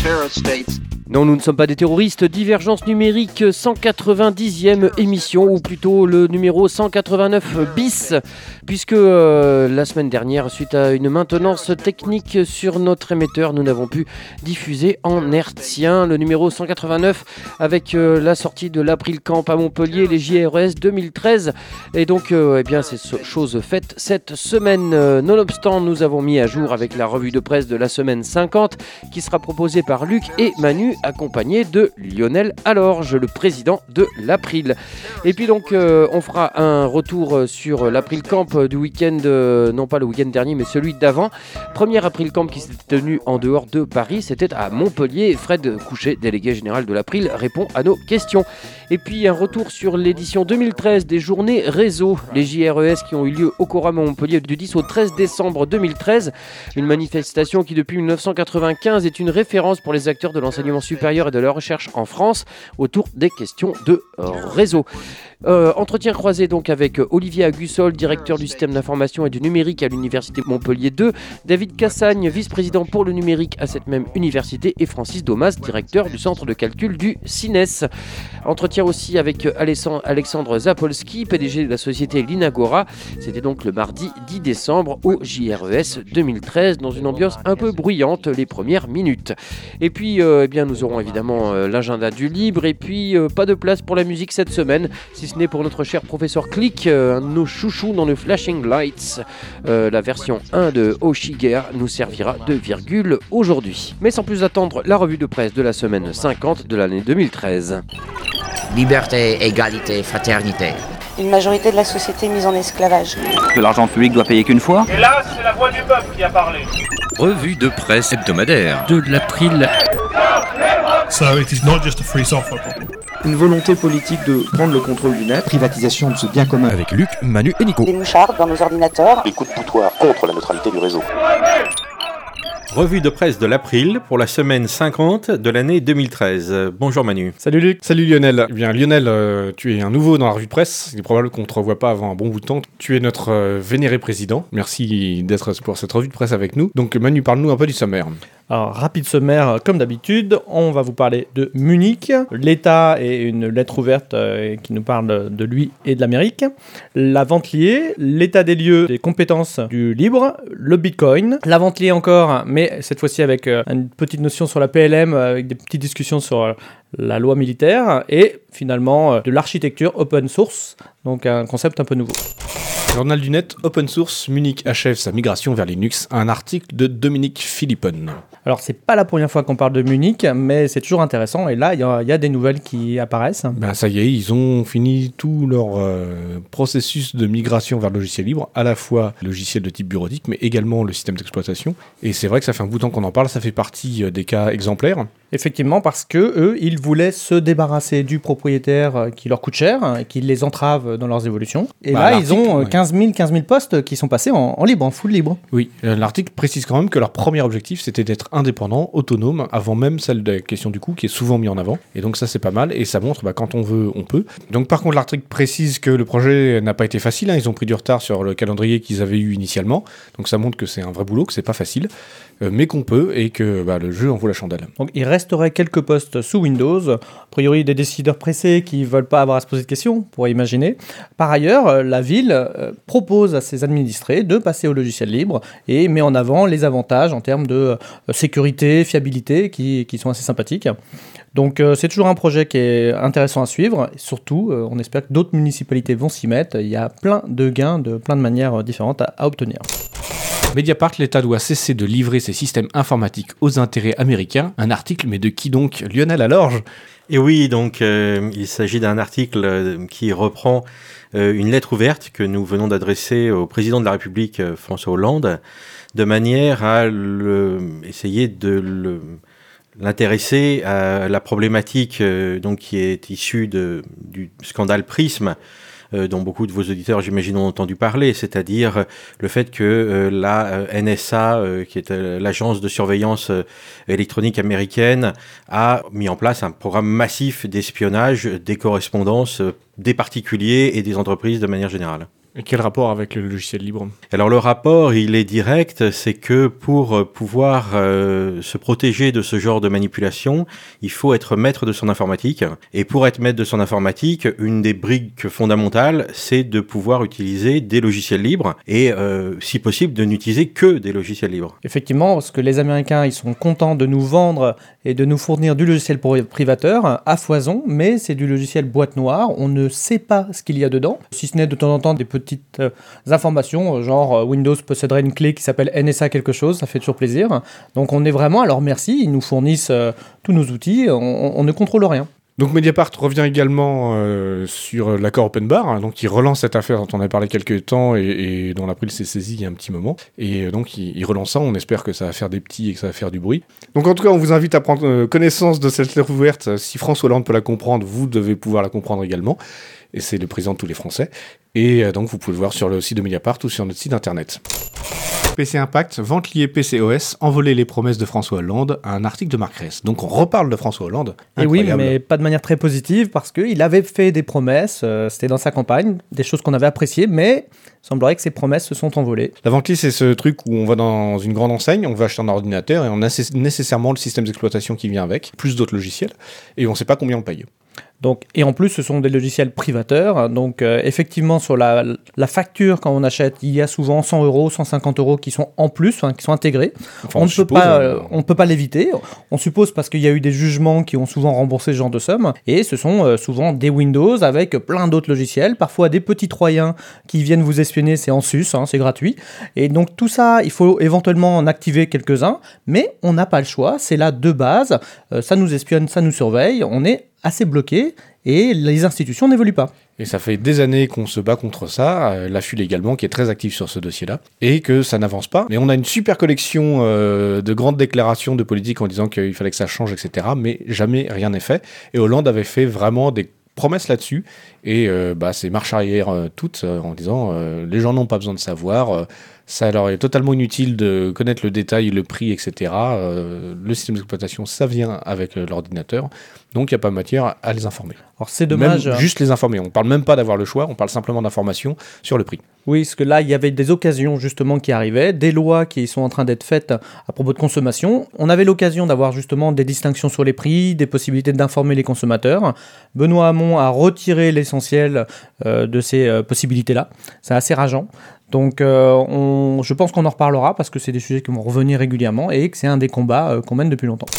terrorist states. Non, nous ne sommes pas des terroristes. Divergence numérique, 190e émission, ou plutôt le numéro 189 bis, puisque la semaine dernière, suite à une maintenance technique sur notre émetteur, nous n'avons pu diffuser en hertzien le numéro 189 avec la sortie de l'April Camp à Montpellier, les JRES 2013. Et donc, eh bien, c'est chose faite cette semaine. Nonobstant, nous avons mis à jour avec la revue de presse de la semaine 50, qui sera proposée par Luc et Manu, accompagné de Lionel Alorge, le président de l'April. Et puis donc on fera un retour sur l'April Camp du week-end, non pas le week-end dernier mais celui d'avant. Premier April Camp qui s'était tenu en dehors de Paris, c'était à Montpellier. Fred Couchet, délégué général de l'April, répond à nos questions. Et puis un retour sur l'édition 2013 des journées réseau, les JRES qui ont eu lieu au Coram à Montpellier du 10 au 13 décembre 2013. Une manifestation qui depuis 1995 est une référence pour les acteurs de l'enseignement supérieur et de la recherche en France autour des questions de réseau. Entretien croisé donc avec Olivier Agussol, directeur du système d'information et du numérique à l'université Montpellier 2, David Cassagne, vice-président pour le numérique à cette même université, et Francis Domas, directeur du centre de calcul du CINES. Entretien aussi avec Alexandre Zapolski, PDG de la société Linagora. C'était donc le mardi 10 décembre au JRES 2013 dans une ambiance un peu bruyante les premières minutes. Et puis eh bien, nous aurons évidemment l'agenda du libre et puis pas de place pour la musique cette semaine, si ce n'est pour notre cher professeur Click, un de nos chouchous dans le Flashing Lights. La version 1 de Oshigea nous servira de virgule aujourd'hui. Mais sans plus attendre, la revue de presse de la semaine 50 de l'année 2013. Liberté, égalité, fraternité. Une majorité de la société mise en esclavage. Que l'argent public doit payer qu'une fois. Et là, c'est la voix du peuple qui a parlé. Revue de presse hebdomadaire de l'April. So it is not just a free software problem. Une volonté politique de prendre le contrôle du net. Privatisation de ce bien commun. Avec Luc, Manu et Nico. Des mouchards dans nos ordinateurs. Des coups de boutoir contre la neutralité du réseau. Revue de presse de l'April pour la semaine 50 de l'année 2013. Bonjour Manu. Salut Luc. Salut Lionel. Eh bien Lionel, tu es un nouveau dans la revue de presse. Il est probable qu'on ne te revoit pas avant un bon bout de temps. Tu es notre vénéré président. Merci d'être pour cette revue de presse avec nous. Donc Manu, parle-nous un peu du sommaire. Alors, rapide sommaire, comme d'habitude, on va vous parler de Munich, l'État et une lettre ouverte qui nous parle de lui et de l'Amérique, la vente liée, l'état des lieux des compétences du libre, le Bitcoin, la vente liée encore, mais cette fois-ci avec une petite notion sur la PLM, avec des petites discussions sur la loi militaire, et finalement de l'architecture open source, donc un concept un peu nouveau. Journal du net, Open Source, Munich achève sa migration vers Linux, un article de Dominique Philippon. Alors, c'est pas la première fois qu'on parle de Munich, mais c'est toujours intéressant, et là, il y a des nouvelles qui apparaissent. Ben, ça y est, ils ont fini tout leur processus de migration vers le logiciel libre, à la fois le logiciel de type bureautique, mais également le système d'exploitation. Et c'est vrai que ça fait un bout de temps qu'on en parle, ça fait partie des cas exemplaires. Effectivement, parce que eux, ils voulaient se débarrasser du propriétaire qui leur coûte cher, qui les entrave dans leurs évolutions. Et là, ils ont 15 000 postes qui sont passés en libre, en full libre. Oui, l'article précise quand même que leur premier objectif, c'était d'être indépendant, autonome, avant même celle de la question du coût, qui est souvent mis en avant. Et donc ça, c'est pas mal, et ça montre quand on veut, on peut. Donc par contre, l'article précise que le projet n'a pas été facile, ils ont pris du retard sur le calendrier qu'ils avaient eu initialement. Donc ça montre que c'est un vrai boulot, que c'est pas facile, mais qu'on peut, et que le jeu en vaut la chandelle. Donc il resterait quelques postes sous Windows, a priori des décideurs pressés qui ne veulent pas avoir à se poser de questions, on pourrait imaginer. Par ailleurs, la ville propose à ses administrés de passer au logiciel libre et met en avant les avantages en termes de sécurité, fiabilité qui sont assez sympathiques. Donc c'est toujours un projet qui est intéressant à suivre. Et surtout, on espère que d'autres municipalités vont s'y mettre. Il y a plein de gains de plein de manières différentes à obtenir. Mediapart, l'État doit cesser de livrer ses systèmes informatiques aux intérêts américains. Un article, mais de qui donc? Lionel Alorge. Et oui, donc il s'agit d'un article qui reprend une lettre ouverte que nous venons d'adresser au président de la République, François Hollande, de manière à essayer de l'intéresser à la problématique donc qui est issue du scandale Prism, dont beaucoup de vos auditeurs, j'imagine, ont entendu parler, c'est-à-dire le fait que la NSA, qui est l'agence de surveillance électronique américaine, a mis en place un programme massif d'espionnage des correspondances des particuliers et des entreprises de manière générale. Et quel rapport avec le logiciel libre ? Alors le rapport, il est direct, c'est que pour pouvoir se protéger de ce genre de manipulation, il faut être maître de son informatique. Et pour être maître de son informatique, une des briques fondamentales, c'est de pouvoir utiliser des logiciels libres et, si possible, de n'utiliser que des logiciels libres. Effectivement, parce que les Américains, ils sont contents de nous vendre et de nous fournir du logiciel privateur à foison, mais c'est du logiciel boîte noire. On ne sait pas ce qu'il y a dedans, si ce n'est de temps en temps des petites informations, genre Windows posséderait une clé qui s'appelle NSA quelque chose, ça fait toujours plaisir. Donc on est vraiment à leur merci, ils nous fournissent tous nos outils, on ne contrôle rien. Donc Mediapart revient également sur l'accord Open Bar, hein, donc il relance cette affaire dont on a parlé quelques temps et dont l'April s'est saisi il y a un petit moment. Et donc il relance ça, on espère que ça va faire des petits et que ça va faire du bruit. Donc en tout cas, on vous invite à prendre connaissance de cette lettre ouverte. Si François Hollande peut la comprendre, vous devez pouvoir la comprendre également. Et c'est le président de tous les Français. Et donc vous pouvez le voir sur le site de Mediapart ou sur notre site internet. PC Impact, vente liée PCOS, envoler les promesses de François Hollande, un article de Marc Ress. Donc on reparle de François Hollande. Incroyable. Et oui, mais pas de manière très positive, parce qu'il avait fait des promesses, c'était dans sa campagne, des choses qu'on avait appréciées, mais il semblerait que ces promesses se sont envolées. La vente liée, c'est ce truc où on va dans une grande enseigne, on va acheter un ordinateur et on a nécessairement le système d'exploitation qui vient avec, plus d'autres logiciels, et on ne sait pas combien on paye. Donc, et en plus, ce sont des logiciels privateurs. Donc, effectivement, sur la facture, quand on achète, il y a souvent 100 €, 150 € qui sont en plus, qui sont intégrés. Enfin, on ne peut pas l'éviter. On suppose parce qu'il y a eu des jugements qui ont souvent remboursé ce genre de somme. Et ce sont souvent des Windows avec plein d'autres logiciels. Parfois, des petits Troyens qui viennent vous espionner. C'est en sus, c'est gratuit. Et donc, tout ça, il faut éventuellement en activer quelques-uns. Mais on n'a pas le choix. C'est là de base. Ça nous espionne, ça nous surveille. On est assez bloqué et les institutions n'évoluent pas. Et ça fait des années qu'on se bat contre ça, l'AFUL également qui est très actif sur ce dossier-là, et que ça n'avance pas. Mais on a une super collection de grandes déclarations de politiques en disant qu'il fallait que ça change, etc. Mais jamais rien n'est fait. Et Hollande avait fait vraiment des promesses là-dessus, et c'est marche arrière toutes en disant les gens n'ont pas besoin de savoir, ça leur est totalement inutile de connaître le détail, le prix, etc. Le système d'exploitation, ça vient avec l'ordinateur, donc il n'y a pas matière à les informer. Alors c'est dommage. Même juste les informer, on ne parle même pas d'avoir le choix, on parle simplement d'information sur le prix. Oui, parce que là, il y avait des occasions justement qui arrivaient, des lois qui sont en train d'être faites à propos de consommation. On avait l'occasion d'avoir justement des distinctions sur les prix, des possibilités d'informer les consommateurs. Benoît Hamon a retiré l'essentiel de ces possibilités-là. C'est assez rageant. Donc je pense qu'on en reparlera parce que c'est des sujets qui vont revenir régulièrement et que c'est un des combats qu'on mène depuis longtemps.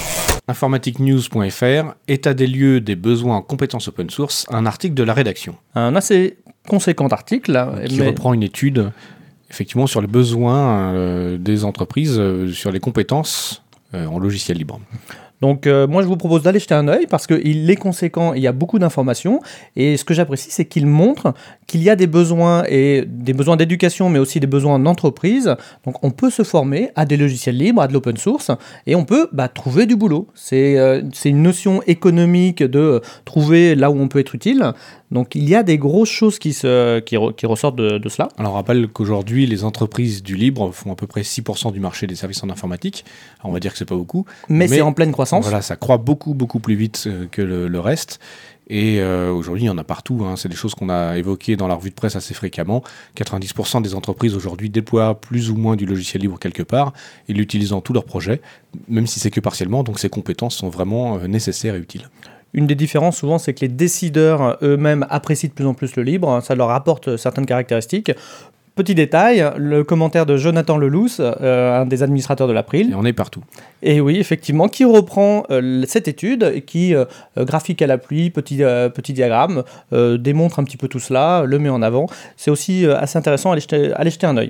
informatiquenews.fr, état des lieux des besoins en compétences open source, un article de la rédaction. Un assez conséquent article. Qui reprend une étude effectivement sur les besoins des entreprises, sur les compétences en logiciel libre. Donc moi je vous propose d'aller jeter un œil parce qu'il est conséquent, il y a beaucoup d'informations et ce que j'apprécie c'est qu'il montre qu'il y a des besoins et des besoins d'éducation mais aussi des besoins d'entreprise. Donc on peut se former à des logiciels libres, à de l'open source et on peut trouver du boulot. C'est une notion économique de trouver là où on peut être utile. Donc il y a des grosses choses qui ressortent de cela. Alors on rappelle qu'aujourd'hui les entreprises du libre font à peu près 6% du marché des services en informatique. Alors, on va dire que c'est pas beaucoup. Mais c'est en pleine croissance. Voilà, ça croît beaucoup plus vite que le reste. Et aujourd'hui, il y en a partout. C'est des choses qu'on a évoquées dans la revue de presse assez fréquemment. 90% des entreprises aujourd'hui déploient plus ou moins du logiciel libre quelque part et l'utilisent dans tous leurs projets, même si c'est que partiellement. Donc ces compétences sont vraiment nécessaires et utiles. Une des différences, souvent, c'est que les décideurs eux-mêmes apprécient de plus en plus le libre. Ça leur apporte certaines caractéristiques. Petit détail, le commentaire de Jonathan Lelousse, un des administrateurs de l'April. Et on est partout. Et oui, effectivement, qui reprend cette étude et qui, graphique à la pluie, petit diagramme, démontre un petit peu tout cela, le met en avant. C'est aussi assez intéressant, allez jeter un œil.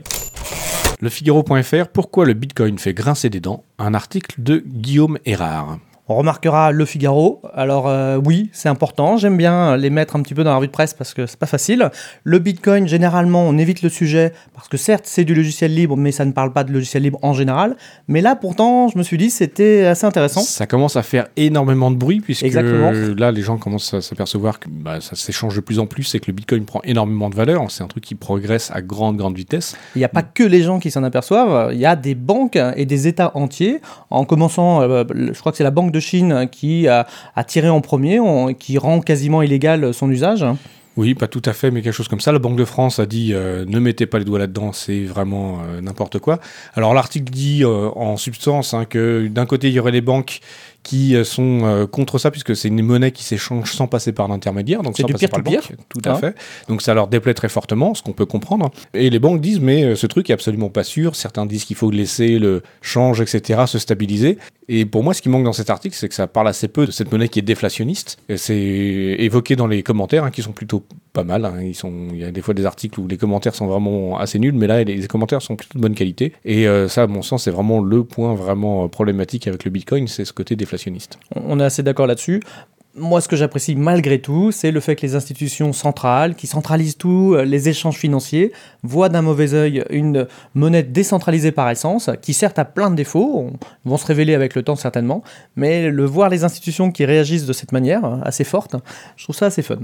Le Figaro.fr, pourquoi le Bitcoin fait grincer des dents ? Un article de Guillaume Erard. On remarquera Le Figaro. Alors oui, c'est important. J'aime bien les mettre un petit peu dans la revue de presse parce que c'est pas facile. Le Bitcoin, généralement, on évite le sujet parce que certes, c'est du logiciel libre, mais ça ne parle pas de logiciel libre en général. Mais là, pourtant, je me suis dit c'était assez intéressant. Ça commence à faire énormément de bruit puisque Exactement. Là, les gens commencent à s'apercevoir que ça s'échange de plus en plus et que le Bitcoin prend énormément de valeur. C'est un truc qui progresse à grande vitesse. Il n'y a pas que les gens qui s'en aperçoivent. Il y a des banques et des États entiers, en commençant, je crois que c'est la Banque de Chine qui a tiré en premier, qui rend quasiment illégal son usage. Oui, pas tout à fait, mais quelque chose comme ça. La Banque de France a dit ne mettez pas les doigts là-dedans, c'est vraiment n'importe quoi. Alors l'article dit en substance que d'un côté il y aurait les banques qui sont contre ça, puisque c'est une monnaie qui s'échange sans passer par l'intermédiaire, donc c'est sans du passer par le banque. Tout à fait. Donc ça leur déplaît très fortement, ce qu'on peut comprendre. Et les banques disent mais ce truc est absolument pas sûr. Certains disent qu'il faut laisser le change, etc. se stabiliser. Et pour moi, ce qui manque dans cet article, c'est que ça parle assez peu de cette monnaie qui est déflationniste. Et c'est évoqué dans les commentaires, qui sont plutôt pas mal. Il y a des fois des articles où les commentaires sont vraiment assez nuls, mais là, les commentaires sont plutôt de bonne qualité. Et ça, à mon sens, c'est vraiment le point vraiment problématique avec le Bitcoin, c'est ce côté déflationniste. On est assez d'accord là-dessus. Moi, ce que j'apprécie malgré tout, c'est le fait que les institutions centrales, qui centralisent tout, les échanges financiers, voient d'un mauvais œil une monnaie décentralisée par essence, qui certes a plein de défauts, vont se révéler avec le temps certainement, mais voir les institutions qui réagissent de cette manière, assez forte, je trouve ça assez fun.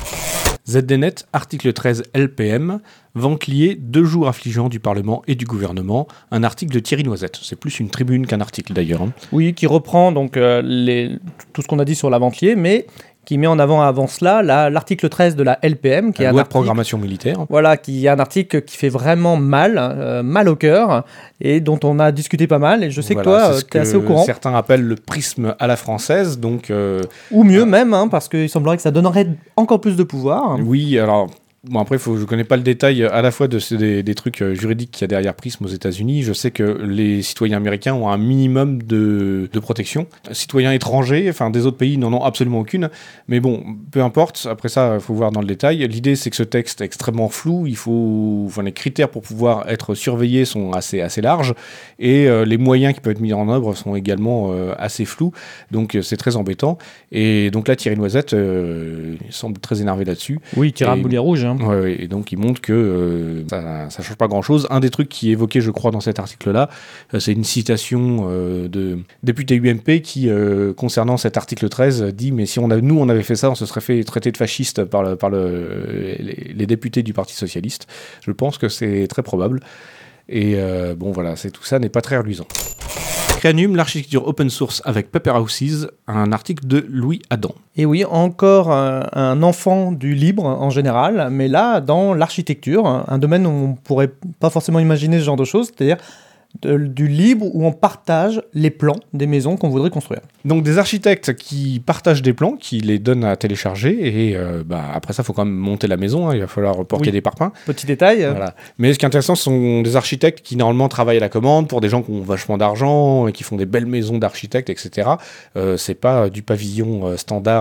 ZDNet, article 13 LPM, vente liée, 2 jours affligeants du Parlement et du gouvernement. Un article de Thierry Noisette. C'est plus une tribune qu'un article d'ailleurs. Oui, qui reprend donc tout ce qu'on a dit sur la vente liée, mais qui met en avant cela l'article 13 de la LPM, qui est la un loi article, de programmation militaire. Voilà, qui est un article qui fait vraiment mal au cœur et dont on a discuté pas mal. Et je sais que toi, tu es assez au courant. Certains appellent le prisme à la française, donc ou mieux même, parce qu'il semblerait que ça donnerait encore plus de pouvoir. Oui, alors. Bon, après, je ne connais pas le détail à la fois des trucs juridiques qu'il y a derrière Prism aux États-Unis. Je sais que les citoyens américains ont un minimum de protection. Citoyens étrangers, enfin des autres pays, n'en ont absolument aucune. Mais bon, peu importe. Après ça, il faut voir dans le détail. L'idée, c'est que ce texte est extrêmement flou. Les critères pour pouvoir être surveillés sont assez larges. Et les moyens qui peuvent être mis en œuvre sont également assez flous. Donc, c'est très embêtant. Et donc là, Thierry Noisette semble très énervé là-dessus. Oui, il tire un boulet rouge. Ouais, et donc il montre que ça change pas grand-chose. Un des trucs qui est évoqué, je crois, dans cet article-là, c'est une citation de député UMP qui, concernant cet article 13, dit « Mais si on avait fait ça, on se serait fait traiter de fasciste par les députés du Parti Socialiste. » Je pense que c'est très probable. Et bon, voilà, tout ça n'est pas très reluisant. Cranium, l'architecture open source avec Paper Houses, un article de Louis Adam. Et oui, encore un enfant du libre en général, mais là, dans l'architecture, un domaine où on ne pourrait pas forcément imaginer ce genre de choses, c'est-à-dire du libre où on partage les plans des maisons qu'on voudrait construire. Donc des architectes qui partagent des plans, qui les donnent à télécharger, et après ça, il faut quand même monter la maison, il va falloir porter des parpaings. Petit détail. Voilà. Mais ce qui est intéressant, ce sont des architectes qui normalement travaillent à la commande pour des gens qui ont vachement d'argent, et qui font des belles maisons d'architectes, etc. C'est pas du pavillon standard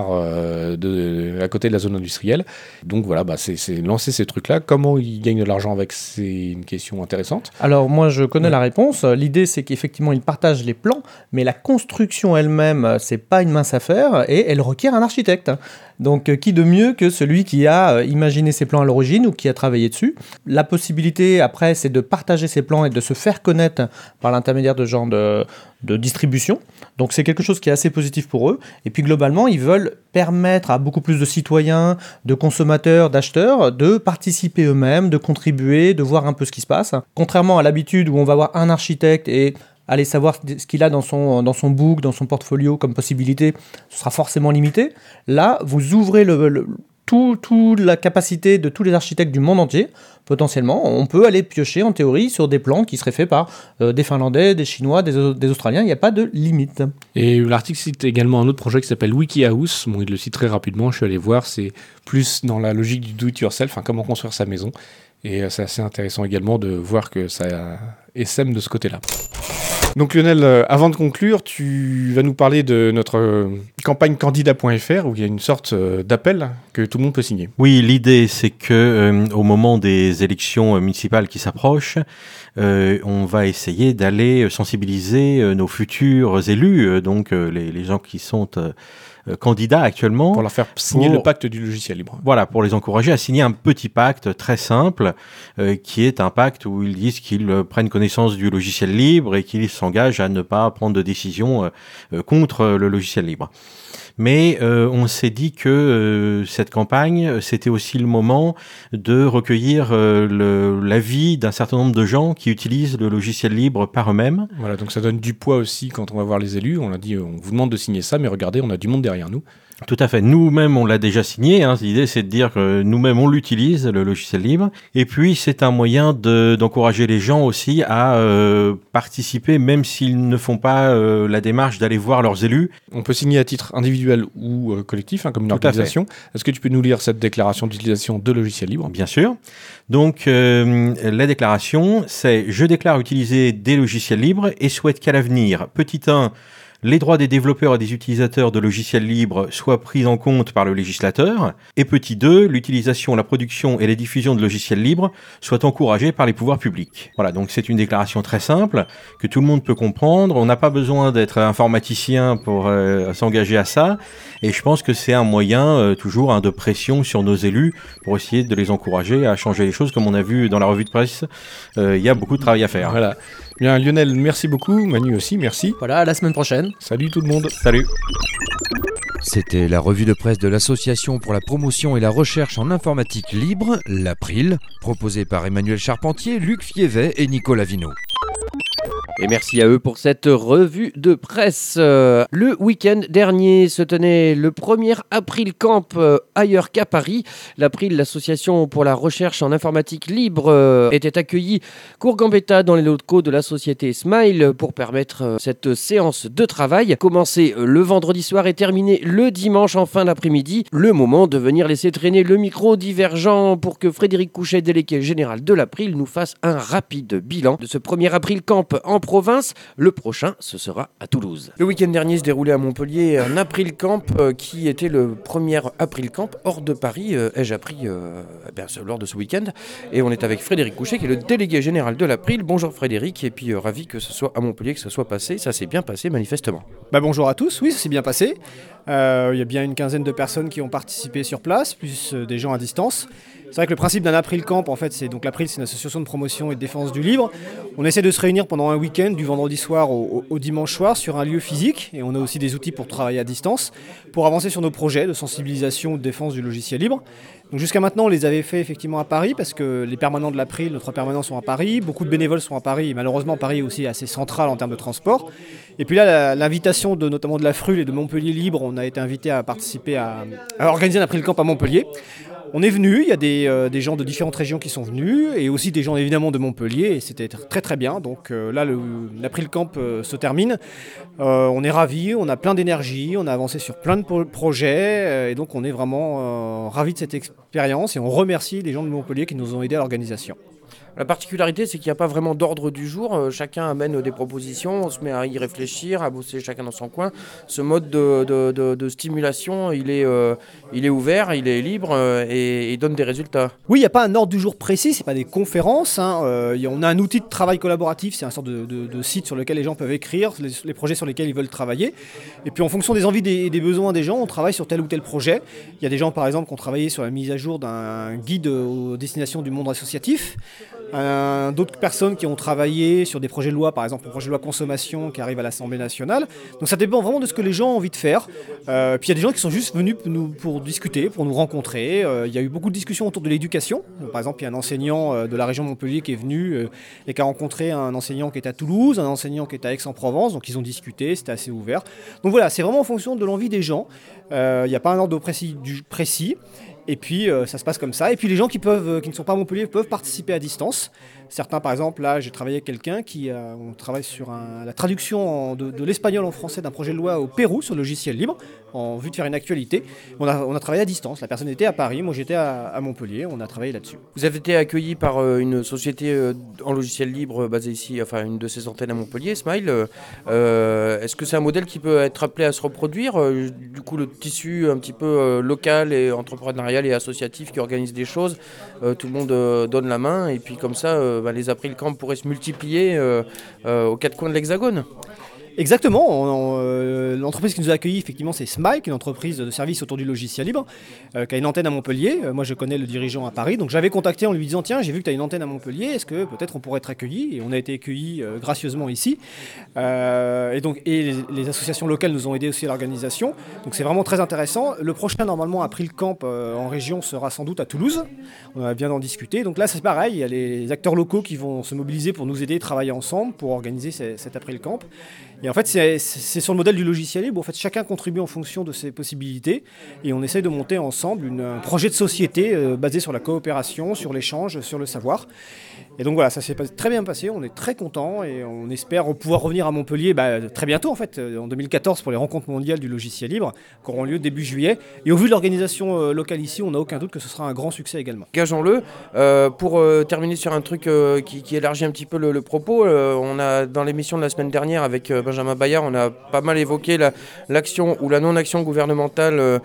à côté de la zone industrielle. Donc voilà, c'est lancer ces trucs-là. Comment ils gagnent de l'argent avec, c'est une question intéressante. Alors moi, je connais la réponse. L'idée, c'est qu'effectivement, ils partagent les plans, mais la construction elle-même, c'est pas une mince affaire et elle requiert un architecte. Donc, qui de mieux que celui qui a imaginé ces plans à l'origine ou qui a travaillé dessus. La possibilité, après, c'est de partager ces plans et de se faire connaître par l'intermédiaire de genre de distribution. Donc, c'est quelque chose qui est assez positif pour eux. Et puis, globalement, ils veulent permettre à beaucoup plus de citoyens, de consommateurs, d'acheteurs, de participer eux-mêmes, de contribuer, de voir un peu ce qui se passe. Contrairement à l'habitude où on va avoir un architecte et aller savoir ce qu'il a dans son book, dans son portfolio comme possibilité, ce sera forcément limité. Là, vous ouvrez toute la capacité de tous les architectes du monde entier. Potentiellement, on peut aller piocher en théorie sur des plans qui seraient faits par des Finlandais, des Chinois, des Australiens. Il n'y a pas de limite. Et l'article cite également un autre projet qui s'appelle WikiHouse. Bon, il le cite très rapidement, je suis allé voir. C'est plus dans la logique du do-it-yourself, comment construire sa maison. Et c'est assez intéressant également de voir que ça essaime de ce côté-là. Donc Lionel, avant de conclure, tu vas nous parler de notre campagne candidat.fr où il y a une sorte d'appel que tout le monde peut signer. Oui, l'idée c'est que au moment des élections municipales qui s'approchent, on va essayer d'aller sensibiliser nos futurs élus, donc les gens qui sont candidats actuellement. Pour leur faire signer le pacte du logiciel libre. Voilà, pour les encourager à signer un petit pacte très simple, qui est un pacte où ils disent qu'ils prennent connaissance du logiciel libre et qu'ils s'engagent à ne pas prendre de décision contre le logiciel libre. Mais on s'est dit que cette campagne, c'était aussi le moment de recueillir l'avis d'un certain nombre de gens qui utilisent le logiciel libre par eux-mêmes. Voilà, donc ça donne du poids aussi quand on va voir les élus. On a dit, on vous demande de signer ça, mais regardez, on a du monde derrière nous. Tout à fait. Nous-mêmes, on l'a déjà signé. L'idée, c'est de dire que nous-mêmes, on l'utilise, le logiciel libre. Et puis, c'est un moyen d'encourager les gens aussi à participer, même s'ils ne font pas la démarche d'aller voir leurs élus. On peut signer à titre individuel ou collectif, comme une organisation. Est-ce que tu peux nous lire cette déclaration d'utilisation de logiciels libres ? Bien sûr. Donc, la déclaration, c'est « Je déclare utiliser des logiciels libres et souhaite qu'à l'avenir, petit 1, les droits des développeurs et des utilisateurs de logiciels libres soient pris en compte par le législateur. Et petit 2, l'utilisation, la production et la diffusion de logiciels libres soient encouragées par les pouvoirs publics. » Voilà, donc c'est une déclaration très simple que tout le monde peut comprendre. On n'a pas besoin d'être informaticien pour s'engager à ça. Et je pense que c'est un moyen toujours de pression sur nos élus pour essayer de les encourager à changer les choses. Comme on a vu dans la revue de presse, il y a beaucoup de travail à faire. Voilà. Bien, Lionel, merci beaucoup. Manu aussi, merci. Voilà, à la semaine prochaine. Salut tout le monde. Salut. C'était la revue de presse de l'Association pour la promotion et la recherche en informatique libre, l'April, proposée par Emmanuel Charpentier, Luc Fievet et Nicolas Vino. Et merci à eux pour cette revue de presse. Le week-end dernier se tenait le premier April Camp ailleurs qu'à Paris. L'April, l'association pour la recherche en informatique libre, était accueillie cours Gambetta dans les locaux de la société Smile pour permettre cette séance de travail. Commencée le vendredi soir et terminée le dimanche en fin d'après-midi. Le moment de venir laisser traîner le micro divergent pour que Frédéric Couchet, délégué général de l'April, nous fasse un rapide bilan de ce premier April Camp en province. Le prochain, ce sera à Toulouse. Le week-end dernier se déroulait à Montpellier un April Camp qui était le premier April Camp hors de Paris, ai-je appris lors de ce week-end. Et on est avec Frédéric Couchet qui est le délégué général de l'April. Bonjour Frédéric, et puis ravi que ce soit à Montpellier, que ce soit passé. Ça s'est bien passé manifestement. Bonjour à tous, oui ça s'est bien passé. Il y a bien une quinzaine de personnes qui ont participé sur place, plus des gens à distance. C'est vrai que le principe d'un April Camp, en fait, c'est une association de promotion et de défense du libre. On essaie de se réunir pendant un week-end, du vendredi soir au dimanche soir, sur un lieu physique. Et on a aussi des outils pour travailler à distance, pour avancer sur nos projets de sensibilisation ou de défense du logiciel libre. Donc jusqu'à maintenant, on les avait fait effectivement à Paris, parce que les permanents de l'April, nos 3 permanents sont à Paris. Beaucoup de bénévoles sont à Paris. Et malheureusement, Paris est aussi assez central en termes de transport. Et puis là, l'invitation notamment de la FRUL et de Montpellier Libre, on a été invité à participer à organiser un April Camp à Montpellier. On est venu, il y a des gens de différentes régions qui sont venus et aussi des gens évidemment de Montpellier et c'était très très bien. Donc là, l'April Camp se termine. On est ravis, on a plein d'énergie, on a avancé sur plein de projets et donc on est vraiment ravis de cette expérience et on remercie les gens de Montpellier qui nous ont aidés à l'organisation. La particularité, c'est qu'il n'y a pas vraiment d'ordre du jour. Chacun amène des propositions, on se met à y réfléchir, à bosser chacun dans son coin. Ce mode de stimulation, il est ouvert, il est libre et il donne des résultats. Oui, il n'y a pas un ordre du jour précis, ce n'est pas des conférences. On a un outil de travail collaboratif, c'est un sorte de site sur lequel les gens peuvent écrire les projets sur lesquels ils veulent travailler. Et puis en fonction des envies et des besoins des gens, on travaille sur tel ou tel projet. Il y a des gens par exemple qui ont travaillé sur la mise à jour d'un guide aux destinations du monde associatif. D'autres personnes qui ont travaillé sur des projets de loi, par exemple le projet de loi consommation qui arrive à l'Assemblée nationale. Donc ça dépend vraiment de ce que les gens ont envie de faire. Puis il y a des gens qui sont juste venus pour discuter, pour nous rencontrer. Il y a eu beaucoup de discussions autour de l'éducation. Par exemple, il y a un enseignant de la région de Montpellier qui est venu et qui a rencontré un enseignant qui est à Toulouse, un enseignant qui est à Aix-en-Provence. Donc ils ont discuté, c'était assez ouvert. Donc voilà, c'est vraiment en fonction de l'envie des gens. Il n'y a pas un ordre précis. Et puis ça se passe comme ça. Et puis les gens qui ne sont pas à Montpellier peuvent participer à distance. Certains, par exemple, là j'ai travaillé avec quelqu'un on travaille sur la traduction de l'espagnol en français d'un projet de loi au Pérou sur le logiciel libre, en vue de faire une actualité. On a travaillé à distance. La personne était à Paris, moi j'étais à Montpellier, on a travaillé là-dessus. Vous avez été accueilli par une société en logiciel libre basée ici, enfin une de ses antennes à Montpellier, Smile. Est-ce que c'est un modèle qui peut être appelé à se reproduire du coup, le tissu un petit peu local et entrepreneurial et associatif qui organise des choses, tout le monde donne la main et puis comme ça les April Camp pourraient se multiplier aux 4 coins de l'Hexagone. Exactement. L'entreprise qui nous a accueillis, effectivement, c'est Smike, une entreprise de services autour du logiciel libre, qui a une antenne à Montpellier. Moi, je connais le dirigeant à Paris, donc j'avais contacté en lui disant tiens, j'ai vu que tu as une antenne à Montpellier, est-ce que peut-être on pourrait être accueillis? Et on a été accueillis gracieusement ici. Et les associations locales nous ont aidés aussi à l'organisation. Donc c'est vraiment très intéressant. Le prochain, normalement, April Camp en région sera sans doute à Toulouse. On vient d'en discuter. Donc là, c'est pareil, il y a les acteurs locaux qui vont se mobiliser pour nous aider et travailler ensemble pour organiser cet April Camp. Et en fait, c'est sur le modèle du logiciel libre. En fait, chacun contribue en fonction de ses possibilités et on essaye de monter ensemble un projet de société basé sur la coopération, sur l'échange, sur le savoir. Et donc voilà, ça s'est très bien passé. On est très contents et on espère pouvoir revenir à Montpellier très bientôt, en fait, en 2014 pour les rencontres mondiales du logiciel libre qui auront lieu début juillet. Et au vu de l'organisation locale ici, on n'a aucun doute que ce sera un grand succès également. Gageons-le. Pour terminer sur un truc qui élargit un petit peu le propos, on a dans l'émission de la semaine dernière avec Benjamin Bayard, on a pas mal évoqué l'action ou la non-action gouvernementale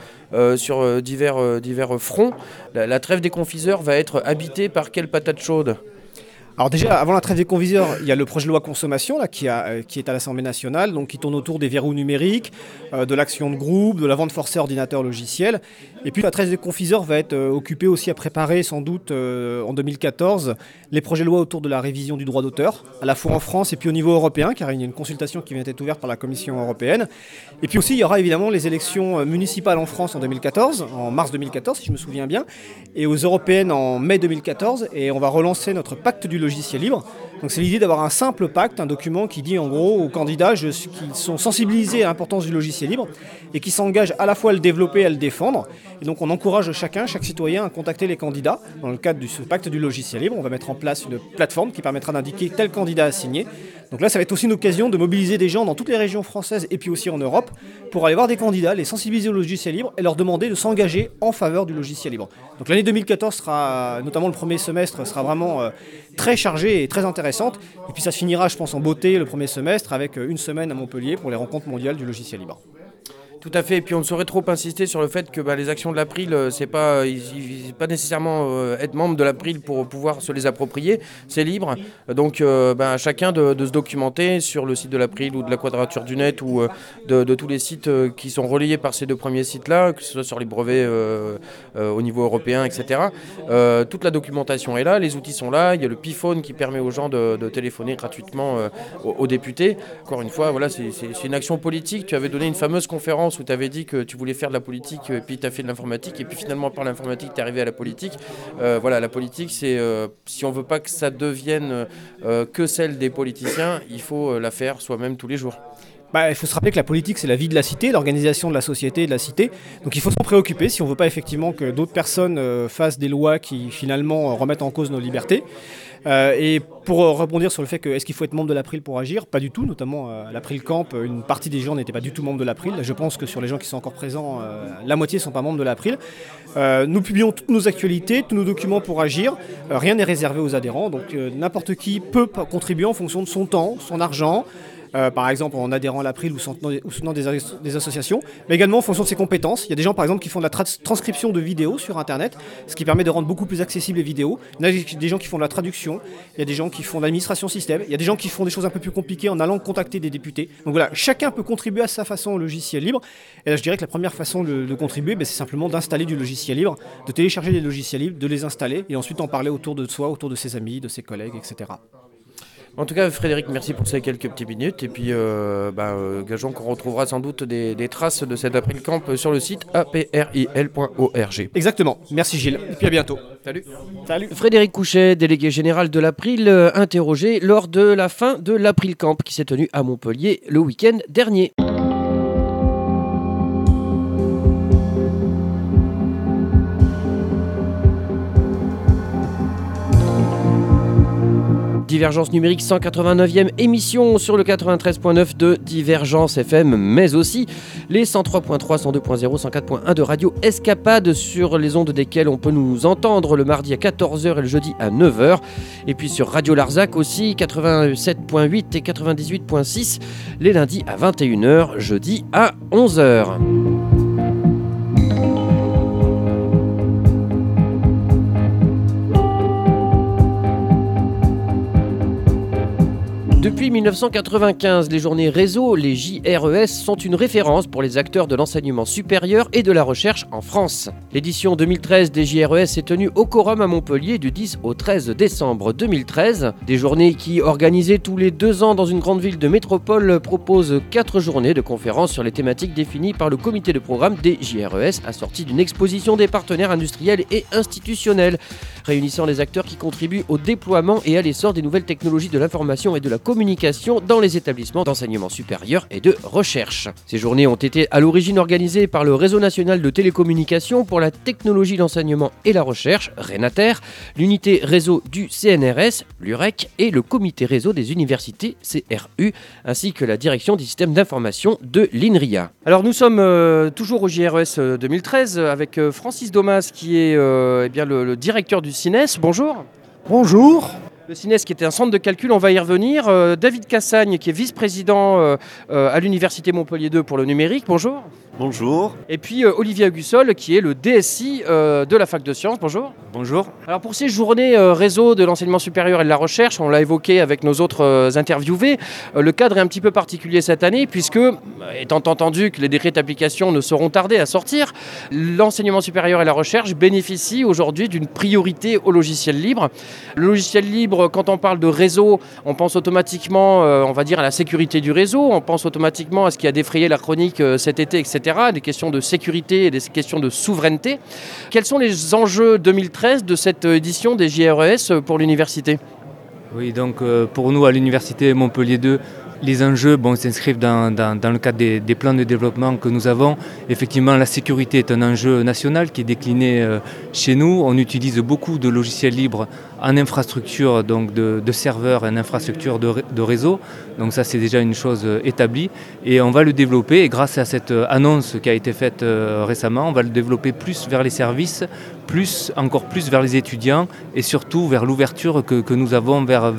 sur divers fronts. La trêve des confiseurs va être habitée par quelle patate chaude ? Alors déjà, avant la trêve des confiseurs, il y a le projet de loi consommation là, qui est à l'Assemblée nationale, donc qui tourne autour des verrous numériques, de l'action de groupe, de la vente forcée ordinateur logiciel. Et puis la trêve des confiseurs va être occupée aussi à préparer sans doute en 2014 les projets de loi autour de la révision du droit d'auteur, à la fois en France et puis au niveau européen, car il y a une consultation qui vient d'être ouverte par la Commission européenne. Et puis aussi, il y aura évidemment les élections municipales en France en 2014, en mars 2014 si je me souviens bien, et aux européennes en mai 2014, et on va relancer notre pacte du logiciel libre. Donc c'est l'idée d'avoir un simple pacte, un document qui dit en gros aux candidats qui sont sensibilisés à l'importance du logiciel libre et qui s'engagent à la fois à le développer et à le défendre. Et donc on encourage chaque citoyen à contacter les candidats. Dans le cadre de ce pacte du logiciel libre, on va mettre en place une plateforme qui permettra d'indiquer tel candidat à signer. Donc là, ça va être aussi une occasion de mobiliser des gens dans toutes les régions françaises et puis aussi en Europe pour aller voir des candidats, les sensibiliser au logiciel libre et leur demander de s'engager en faveur du logiciel libre. Donc l'année 2014 sera, notamment le premier semestre, sera vraiment très chargée et très intéressante. Et puis ça se finira, je pense, en beauté le premier semestre avec une semaine à Montpellier pour les rencontres mondiales du logiciel libre. Tout à fait, et puis on ne saurait trop insister sur le fait que les actions de l'April, c'est pas nécessairement être membre de l'April pour pouvoir se les approprier, c'est libre, donc à chacun de se documenter sur le site de l'April ou de la Quadrature du Net ou de tous les sites qui sont relayés par ces deux premiers sites-là, que ce soit sur les brevets au niveau européen, etc. Toute la documentation est là, les outils sont là, il y a le Piphone qui permet aux gens de téléphoner gratuitement aux députés. Encore une fois, voilà, c'est une action politique. Tu avais donné une fameuse conférence où tu avais dit que tu voulais faire de la politique et puis tu as fait de l'informatique et puis finalement par l'informatique tu es arrivé à la politique. Voilà, la politique c'est si on veut pas que ça devienne que celle des politiciens, il faut la faire soi-même tous les jours. Il faut se rappeler que la politique, c'est la vie de la cité, l'organisation de la société et de la cité. Donc il faut s'en préoccuper si on ne veut pas effectivement que d'autres personnes fassent des lois qui finalement remettent en cause nos libertés. Et pour rebondir sur le fait que est-ce qu'il faut être membre de l'April pour agir, pas du tout, notamment à l'April Camp, une partie des gens n'étaient pas du tout membres de l'April. Je pense que sur les gens qui sont encore présents, la moitié ne sont pas membres de l'April. Nous publions toutes nos actualités, tous nos documents pour agir. Rien n'est réservé aux adhérents, donc n'importe qui peut contribuer en fonction de son temps, son argent. Par exemple en adhérant à l'April ou soutenant des associations, mais également en fonction de ses compétences. Il y a des gens par exemple qui font de la transcription de vidéos sur Internet, ce qui permet de rendre beaucoup plus accessibles les vidéos. Il y a des gens qui font de la traduction, il y a des gens qui font de l'administration système, il y a des gens qui font des choses un peu plus compliquées en allant contacter des députés. Donc voilà, chacun peut contribuer à sa façon au logiciel libre. Et là je dirais que la première façon de contribuer, c'est simplement d'installer du logiciel libre, de télécharger des logiciels libres, de les installer et ensuite en parler autour de soi, autour de ses amis, de ses collègues, etc. En tout cas, Frédéric, merci pour ces quelques petites minutes. Et puis, gageons qu'on retrouvera sans doute des traces de cet April Camp sur le site april.org. Exactement. Merci Gilles. Et puis à bientôt. Salut. Salut. Frédéric Couchet, délégué général de l'April, interrogé lors de la fin de l'April Camp qui s'est tenu à Montpellier le week-end dernier. Divergence numérique, 189e émission sur le 93.9 de Divergence FM, mais aussi les 103.3, 102.0, 104.1 de Radio Escapade sur les ondes desquelles on peut nous entendre le mardi à 14h et le jeudi à 9h. Et puis sur Radio Larzac aussi, 87.8 et 98.6 les lundis à 21h, jeudi à 11h. Depuis 1995, les journées réseau, les JRES, sont une référence pour les acteurs de l'enseignement supérieur et de la recherche en France. L'édition 2013 des JRES s'est tenue au Quorum à Montpellier du 10 au 13 décembre 2013. Des journées qui, organisées tous les 2 ans dans une grande ville de métropole, proposent 4 journées de conférences sur les thématiques définies par le comité de programme des JRES, assorties d'une exposition des partenaires industriels et institutionnels, réunissant les acteurs qui contribuent au déploiement et à l'essor des nouvelles technologies de l'information et de la communication dans les établissements d'enseignement supérieur et de recherche. Ces journées ont été à l'origine organisées par le Réseau national de télécommunications pour la technologie d'enseignement et la recherche, RENATER, l'unité réseau du CNRS, l'UREC, et le comité réseau des universités, CRU, ainsi que la direction des systèmes d'information de l'INRIA. Alors nous sommes toujours au JRES 2013 avec Francis Domas qui est le directeur du CINES. Bonjour. Bonjour. Le CINES qui était un centre de calcul, on va y revenir. David Cassagne qui est vice-président à l'Université Montpellier 2 pour le numérique. Bonjour. Bonjour. Et puis Olivier Agussol qui est le DSI de la Fac de Sciences. Bonjour. Bonjour. Alors pour ces journées réseau de l'enseignement supérieur et de la recherche, on l'a évoqué avec nos autres interviewés, le cadre est un petit peu particulier cette année puisque, étant entendu que les décrets d'application ne seront tardés à sortir, l'enseignement supérieur et la recherche bénéficient aujourd'hui d'une priorité au logiciel libre. Le logiciel libre, quand on parle de réseau, on pense automatiquement, on va dire, à la sécurité du réseau, on pense automatiquement à ce qui a défrayé la chronique cet été, etc., des questions de sécurité et des questions de souveraineté. Quels sont les enjeux 2013 de cette édition des JRES pour l'université ? Oui, donc pour nous à l'université Montpellier 2, les enjeux s'inscrivent dans le cadre des plans de développement que nous avons. Effectivement, la sécurité est un enjeu national qui est décliné chez nous. On utilise beaucoup de logiciels libres en infrastructure donc de serveurs, en infrastructure de réseau. Donc ça, c'est déjà une chose établie. Et on va le développer, et grâce à cette annonce qui a été faite récemment, on va le développer plus vers les services, encore plus vers les étudiants et surtout vers l'ouverture que nous avons vers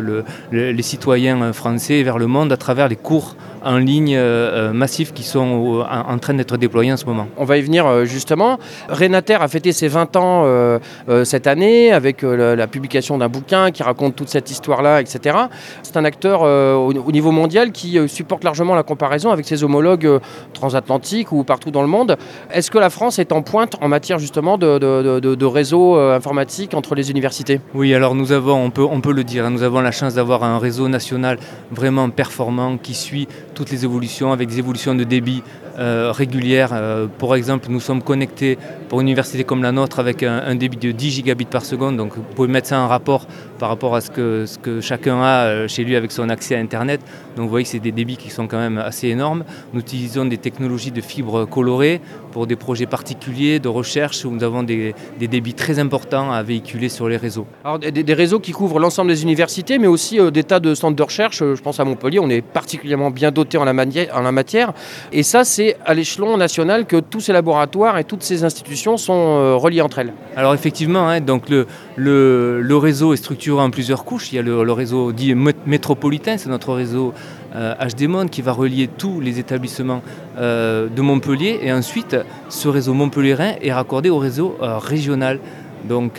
les citoyens français et vers le monde à travers les cours en ligne massifs qui sont en train d'être déployés en ce moment. On va y venir justement. RENATER a fêté ses 20 ans cette année avec la publication d'un bouquin qui raconte toute cette histoire-là, etc. C'est un acteur au niveau mondial qui supporte largement la comparaison avec ses homologues transatlantiques ou partout dans le monde. Est-ce que la France est en pointe en matière justement de réseau informatique entre les universités ? Oui, alors on peut le dire, nous avons la chance d'avoir un réseau national vraiment performant qui suit toutes les évolutions avec des évolutions de débit régulières. Pour exemple, nous sommes connectés pour une université comme la nôtre avec un débit de 10 gigabits par seconde. Donc vous pouvez mettre ça en rapport par rapport à ce que chacun a chez lui avec son accès à Internet. Donc vous voyez que c'est des débits qui sont quand même assez énormes. Nous utilisons des technologies de fibres colorées pour des projets particuliers de recherche où nous avons des débits très importants à véhiculer sur les réseaux. Alors des réseaux qui couvrent l'ensemble des universités mais aussi des tas de centres de recherche. Je pense à Montpellier, on est particulièrement bien doté en la matière. Et ça, c'est à l'échelon national que tous ces laboratoires et toutes ces institutions sont reliés entre elles. Alors effectivement, donc le réseau est structuré en plusieurs couches. Il y a le réseau dit métropolitain, c'est notre réseau HD Monde qui va relier tous les établissements de Montpellier. Et ensuite, ce réseau montpelliérain est raccordé au réseau régional. Donc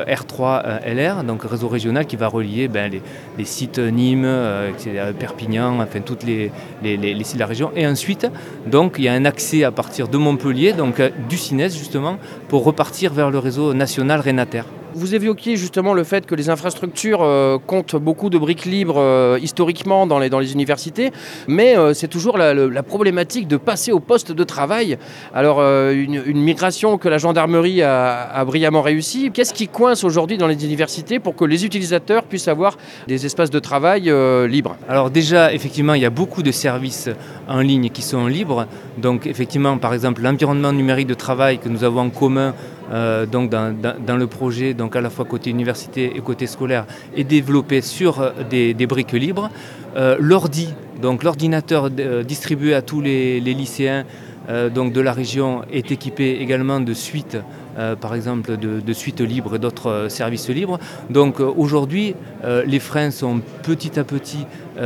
R3LR, donc réseau régional qui va relier les sites Nîmes, Perpignan, enfin toutes les sites de la région. Et ensuite, donc il y a un accès à partir de Montpellier, donc du CINES justement, pour repartir vers le réseau national RENATER. Vous évoquiez justement le fait que les infrastructures comptent beaucoup de briques libres historiquement dans les universités, mais c'est toujours la problématique de passer au poste de travail. Alors une migration que la gendarmerie a brillamment réussi. Qu'est-ce qui coince aujourd'hui dans les universités pour que les utilisateurs puissent avoir des espaces de travail libres ? Alors déjà, effectivement, il y a beaucoup de services en ligne qui sont libres. Donc effectivement, par exemple, l'environnement numérique de travail que nous avons en commun donc dans le projet, donc à la fois côté université et côté scolaire, est développé sur des briques libres. L'ordi, donc l'ordinateur distribué à tous les lycéens donc de la région est équipé également de suites par exemple de Suite Libre et d'autres services libres. Donc aujourd'hui, les freins sont petit à petit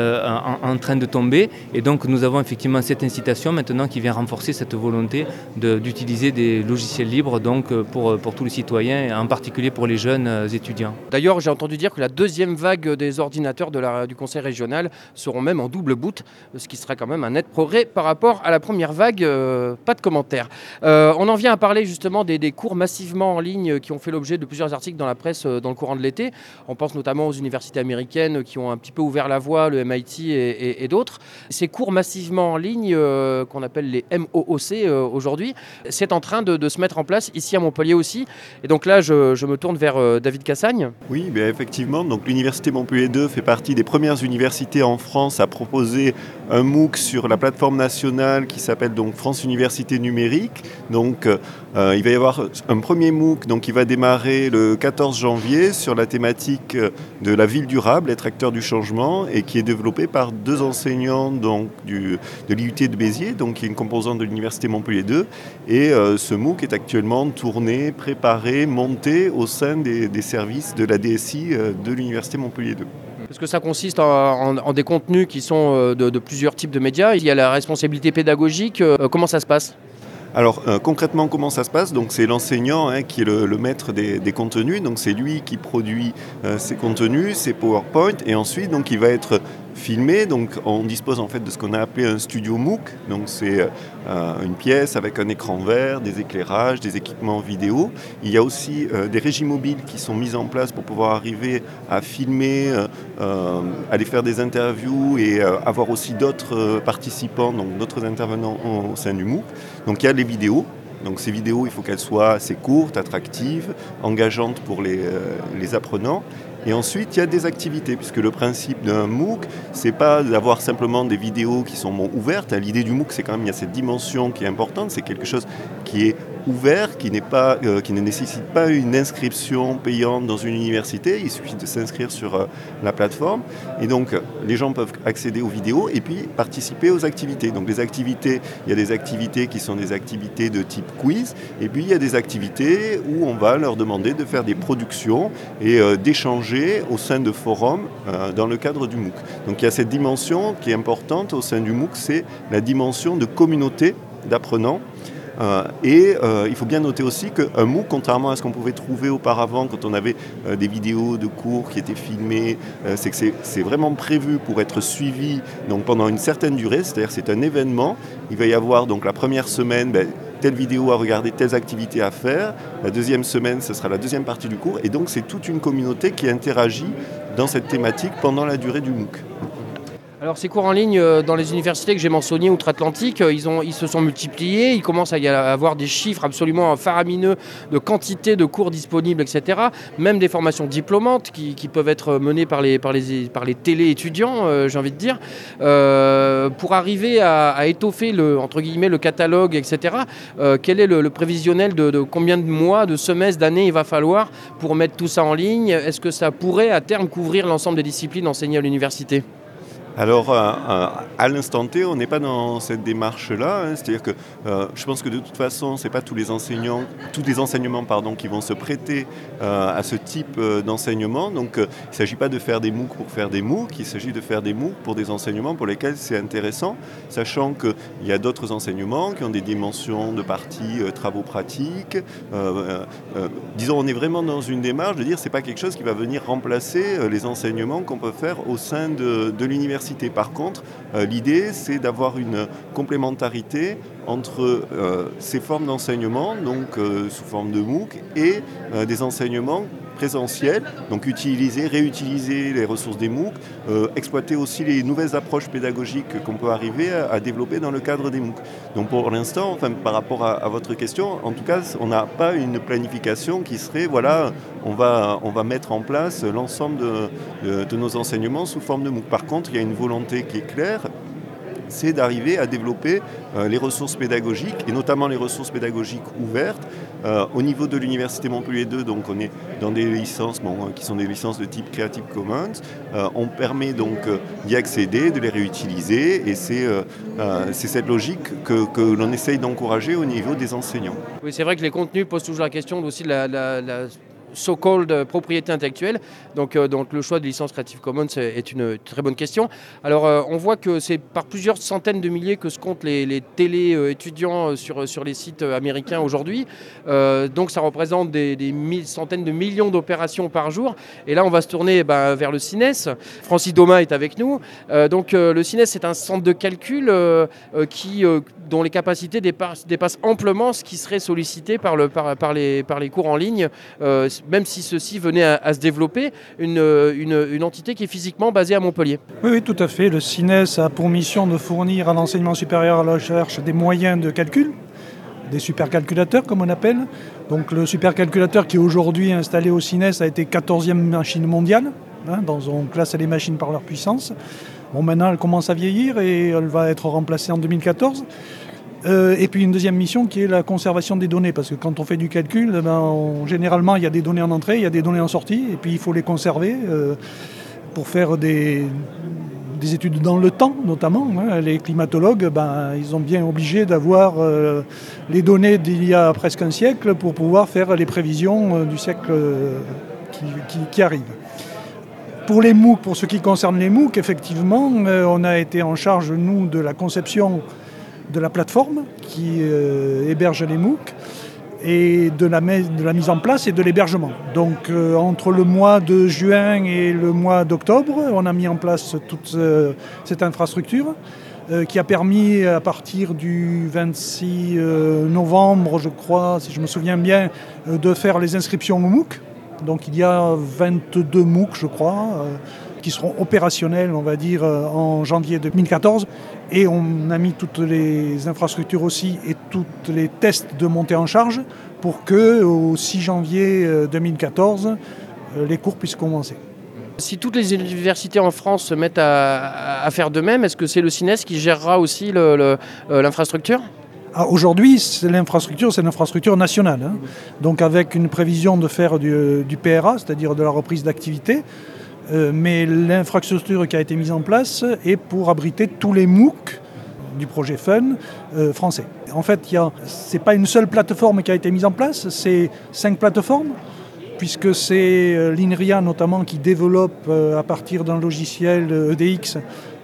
en train de tomber, et donc nous avons effectivement cette incitation maintenant qui vient renforcer cette volonté d'utiliser des logiciels libres donc pour tous les citoyens, et en particulier pour les jeunes étudiants. D'ailleurs, j'ai entendu dire que la deuxième vague des ordinateurs du conseil régional seront même en double boot, ce qui sera quand même un net progrès par rapport à la première vague. Pas de commentaires. On en vient à parler justement des cours massivement en ligne qui ont fait l'objet de plusieurs articles dans la presse dans le courant de l'été. On pense notamment aux universités américaines qui ont un petit peu ouvert la voie, le MIT et d'autres. Ces cours massivement en ligne, qu'on appelle les MOOC aujourd'hui, c'est en train de se mettre en place ici à Montpellier aussi. Et donc là, je me tourne vers David Cassagne. Oui, bien effectivement. Donc l'Université Montpellier 2 fait partie des premières universités en France à proposer un MOOC sur la plateforme nationale qui s'appelle donc France Université Numérique. Donc il va y avoir un premier MOOC donc, qui va démarrer le 14 janvier sur la thématique de la ville durable, être acteur du changement, et qui est développé par 2 enseignants donc, de l'IUT de Béziers, donc, qui est une composante de l'Université Montpellier 2. Et ce MOOC est actuellement tourné, préparé, monté au sein des services de la DSI de l'Université Montpellier 2. Parce que ça consiste en des contenus qui sont de plusieurs types de médias. Il y a la responsabilité pédagogique. Comment ça se passe ? Alors concrètement, comment ça se passe ? Donc c'est l'enseignant qui est le maître des contenus. Donc c'est lui qui produit ces contenus, ces PowerPoint, et ensuite donc il va être filmé. Donc on dispose en fait de ce qu'on a appelé un studio MOOC. Donc c'est une pièce avec un écran vert, des éclairages, des équipements vidéo. Il y a aussi des régies mobiles qui sont mises en place pour pouvoir arriver à filmer, aller faire des interviews et avoir aussi d'autres participants, donc d'autres intervenants au sein du MOOC. Donc il y a les vidéos. Donc ces vidéos, il faut qu'elles soient assez courtes, attractives, engageantes pour les apprenants. Et ensuite, il y a des activités, puisque le principe d'un MOOC, c'est pas d'avoir simplement des vidéos qui sont ouvertes. L'idée du MOOC, c'est quand même, il y a cette dimension qui est importante, c'est quelque chose qui est ouvert, qui ne nécessite pas une inscription payante dans une université. Il suffit de s'inscrire sur la plateforme. Et donc, les gens peuvent accéder aux vidéos et puis participer aux activités. Donc, les activités, il y a des activités qui sont des activités de type quiz. Et puis, il y a des activités où on va leur demander de faire des productions et d'échanger au sein de forums dans le cadre du MOOC. Donc, il y a cette dimension qui est importante au sein du MOOC, c'est la dimension de communauté d'apprenants. Il faut bien noter aussi qu'un MOOC, contrairement à ce qu'on pouvait trouver auparavant quand on avait des vidéos de cours qui étaient filmées, c'est que c'est vraiment prévu pour être suivi donc, pendant une certaine durée, c'est-à-dire que c'est un événement. Il va y avoir donc la première semaine telle vidéo à regarder, telles activités à faire. La deuxième semaine, ce sera la deuxième partie du cours. Et donc c'est toute une communauté qui interagit dans cette thématique pendant la durée du MOOC. Alors ces cours en ligne dans les universités que j'ai mentionnées outre-Atlantique, ils se sont multipliés, il commence à y avoir des chiffres absolument faramineux de quantité de cours disponibles, etc. Même des formations diplômantes qui peuvent être menées par les télé-étudiants, j'ai envie de dire, pour arriver à étoffer entre guillemets le catalogue, etc. Quel est le prévisionnel de combien de mois, de semestres, d'années il va falloir pour mettre tout ça en ligne ? Est-ce que ça pourrait à terme couvrir l'ensemble des disciplines enseignées à l'université ? Alors, à l'instant T, on n'est pas dans cette démarche-là. C'est-à-dire que je pense que de toute façon, ce n'est pas tous les enseignements qui vont se prêter à ce type d'enseignement. Donc, il ne s'agit pas de faire des MOOC pour faire des MOOC, il s'agit de faire des MOOC pour des enseignements pour lesquels c'est intéressant, sachant qu'il y a d'autres enseignements qui ont des dimensions de partie travaux pratiques. Disons, on est vraiment dans une démarche de dire que ce n'est pas quelque chose qui va venir remplacer les enseignements qu'on peut faire au sein de l'université. Par contre, l'idée, c'est d'avoir une complémentarité entre ces formes d'enseignement, donc sous forme de MOOC, et des enseignements présentiels, donc réutiliser les ressources des MOOC, exploiter aussi les nouvelles approches pédagogiques qu'on peut arriver à développer dans le cadre des MOOC. Donc pour l'instant, par rapport à votre question, en tout cas, on n'a pas une planification qui serait, voilà, on va mettre en place l'ensemble de nos enseignements sous forme de MOOC. Par contre, il y a une volonté qui est claire, c'est d'arriver à développer les ressources pédagogiques, et notamment les ressources pédagogiques ouvertes. Au niveau de l'Université Montpellier 2, donc on est dans des licences qui sont des licences de type Creative Commons. On permet donc d'y accéder, de les réutiliser, et c'est cette logique que l'on essaye d'encourager au niveau des enseignants. Oui, c'est vrai que les contenus posent toujours la question aussi de la so-called propriété intellectuelle. Donc le choix de licence Creative Commons est une très bonne question. Alors on voit que c'est par plusieurs centaines de milliers que se comptent les télé-étudiants sur les sites américains aujourd'hui. Donc ça représente des centaines de millions d'opérations par jour. Et là on va se tourner vers le CINES. Francis Domain est avec nous. Donc le CINES c'est un centre de calcul dont les capacités dépassent amplement ce qui serait sollicité par les cours en ligne, même si ceux-ci venaient à se développer, une entité qui est physiquement basée à Montpellier. Oui, tout à fait. Le CINES a pour mission de fournir à l'enseignement supérieur à la recherche des moyens de calcul, des supercalculateurs comme on appelle. Donc le supercalculateur qui est aujourd'hui installé au CINES a été 14e machine mondiale. On classe les machines par leur puissance. Bon, maintenant elle commence à vieillir et elle va être remplacée en 2014. Et puis une deuxième mission qui est la conservation des données, parce que quand on fait du calcul, généralement il y a des données en entrée, il y a des données en sortie, et puis il faut les conserver pour faire des études dans le temps notamment. Les climatologues, ils ont bien obligé d'avoir les données d'il y a presque un siècle pour pouvoir faire les prévisions du siècle qui arrive. Pour les MOOC, pour ce qui concerne les MOOC, effectivement, on a été en charge, nous, de la conception de la plateforme qui héberge les MOOC et de la mise en place et de l'hébergement. Donc entre le mois de juin et le mois d'octobre, on a mis en place toute cette infrastructure qui a permis à partir du 26 novembre, je crois, si je me souviens bien, de faire les inscriptions au MOOC. Donc il y a 22 MOOC, je crois, qui seront opérationnels, on va dire, en janvier 2014. Et on a mis toutes les infrastructures aussi et tous les tests de montée en charge pour que, au 6 janvier 2014, les cours puissent commencer. Si toutes les universités en France se mettent à faire de même, est-ce que c'est le CINES qui gérera aussi l'infrastructure ? Aujourd'hui, l'infrastructure, c'est une infrastructure nationale. Donc avec une prévision de faire du PRA, c'est-à-dire de la reprise d'activité. Mais l'infrastructure qui a été mise en place est pour abriter tous les MOOC du projet FUN français. En fait, ce n'est pas une seule plateforme qui a été mise en place, c'est 5 plateformes, puisque c'est l'INRIA notamment qui développe à partir d'un logiciel EDX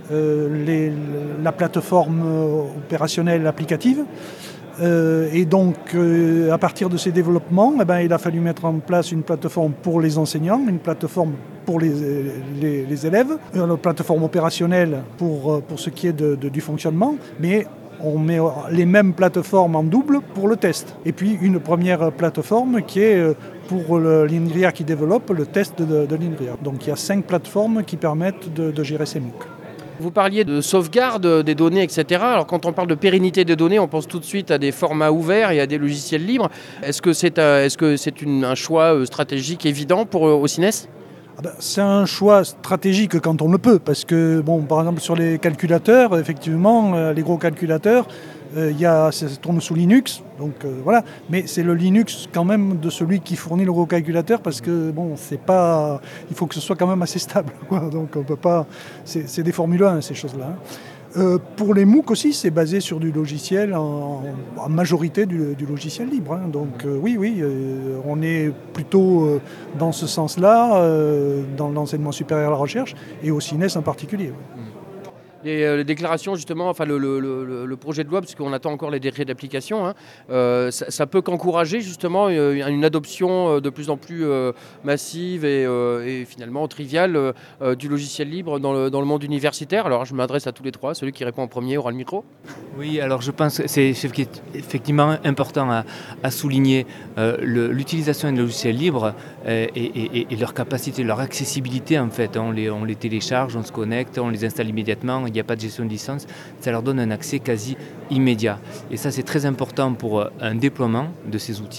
la plateforme opérationnelle applicative. Et donc, à partir de ces développements, il a fallu mettre en place une plateforme pour les enseignants, une plateforme pour les élèves, une plateforme opérationnelle pour ce qui est du fonctionnement, mais on met les mêmes plateformes en double pour le test. Et puis une première plateforme qui est pour l'INRIA qui développe le test de l'INRIA. Donc il y a 5 plateformes qui permettent de gérer ces MOOC. Vous parliez de sauvegarde des données, etc. Alors quand on parle de pérennité des données, on pense tout de suite à des formats ouverts et à des logiciels libres. Est-ce que c'est un choix stratégique évident au CINES ? C'est un choix stratégique quand on le peut, parce que, par exemple, sur les calculateurs, effectivement, les gros calculateurs, ça tourne sous Linux, donc voilà. Mais c'est le Linux quand même de celui qui fournit le gros calculateur, parce que il faut que ce soit quand même assez stable, quoi. Donc on peut pas. C'est des Formule 1 ces choses-là. Pour les MOOC aussi, c'est basé sur du logiciel, en majorité du logiciel libre. Donc oui, on est plutôt dans ce sens-là, dans l'enseignement supérieur à la recherche, et au CINES en particulier. Les déclarations, justement, enfin le projet de loi, parce qu'on attend encore les décrets d'application, ça peut qu'encourager justement une adoption de plus en plus massive et finalement triviale du logiciel libre dans le monde universitaire. Alors je m'adresse à tous les trois, celui qui répond en premier aura le micro. Oui, alors je pense que c'est ce qui est effectivement important à souligner, l'utilisation des logiciels libres et leur capacité, leur accessibilité en fait. On les télécharge, on se connecte, on les installe immédiatement. Il n'y a pas de gestion de licence, ça leur donne un accès quasi immédiat. Et ça, c'est très important pour un déploiement de ces outils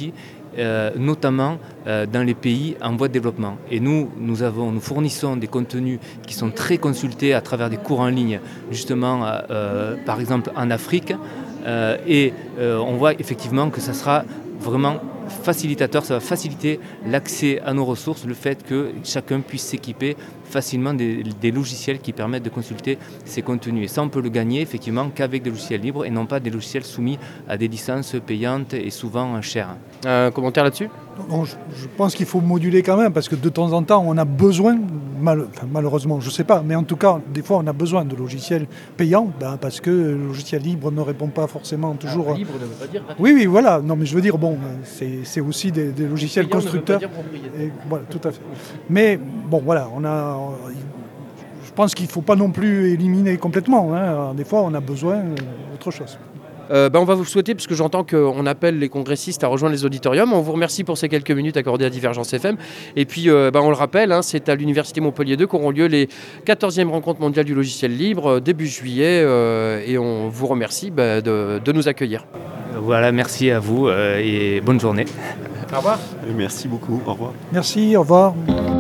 notamment dans les pays en voie de développement. Et nous fournissons des contenus qui sont très consultés à travers des cours en ligne, justement, par exemple en Afrique. On voit effectivement que ça sera vraiment facilitateur, ça va faciliter l'accès à nos ressources, le fait que chacun puisse s'équiper facilement des logiciels qui permettent de consulter ces contenus. Et ça, on peut le gagner effectivement qu'avec des logiciels libres et non pas des logiciels soumis à des licences payantes et souvent chères. Un commentaire là-dessus ? Non, je pense qu'il faut moduler quand même, parce que de temps en temps, on a besoin, malheureusement, je ne sais pas, mais en tout cas, des fois, on a besoin de logiciels payants, parce que le logiciel libre ne répond pas forcément toujours... Alors, libre ne veut pas dire gratuit. Oui, voilà. Non, mais je veux dire, bon, c'est aussi des logiciels payant constructeurs. Ne veut pas dire propriétaire. Et, voilà, tout à fait. Mais, bon, voilà, je pense qu'il ne faut pas non plus éliminer complètement. Hein. Des fois, on a besoin d'autre chose. On va vous souhaiter, parce que j'entends qu'on appelle les congressistes à rejoindre les auditoriums. On vous remercie pour ces quelques minutes accordées à Divergence FM. Et puis, on le rappelle, c'est à l'Université Montpellier 2 qu'auront lieu les 14e rencontres mondiales du logiciel libre début juillet. Et on vous remercie de nous accueillir. Voilà, merci à vous et bonne journée. Au revoir. Merci beaucoup, au revoir. Merci, au revoir.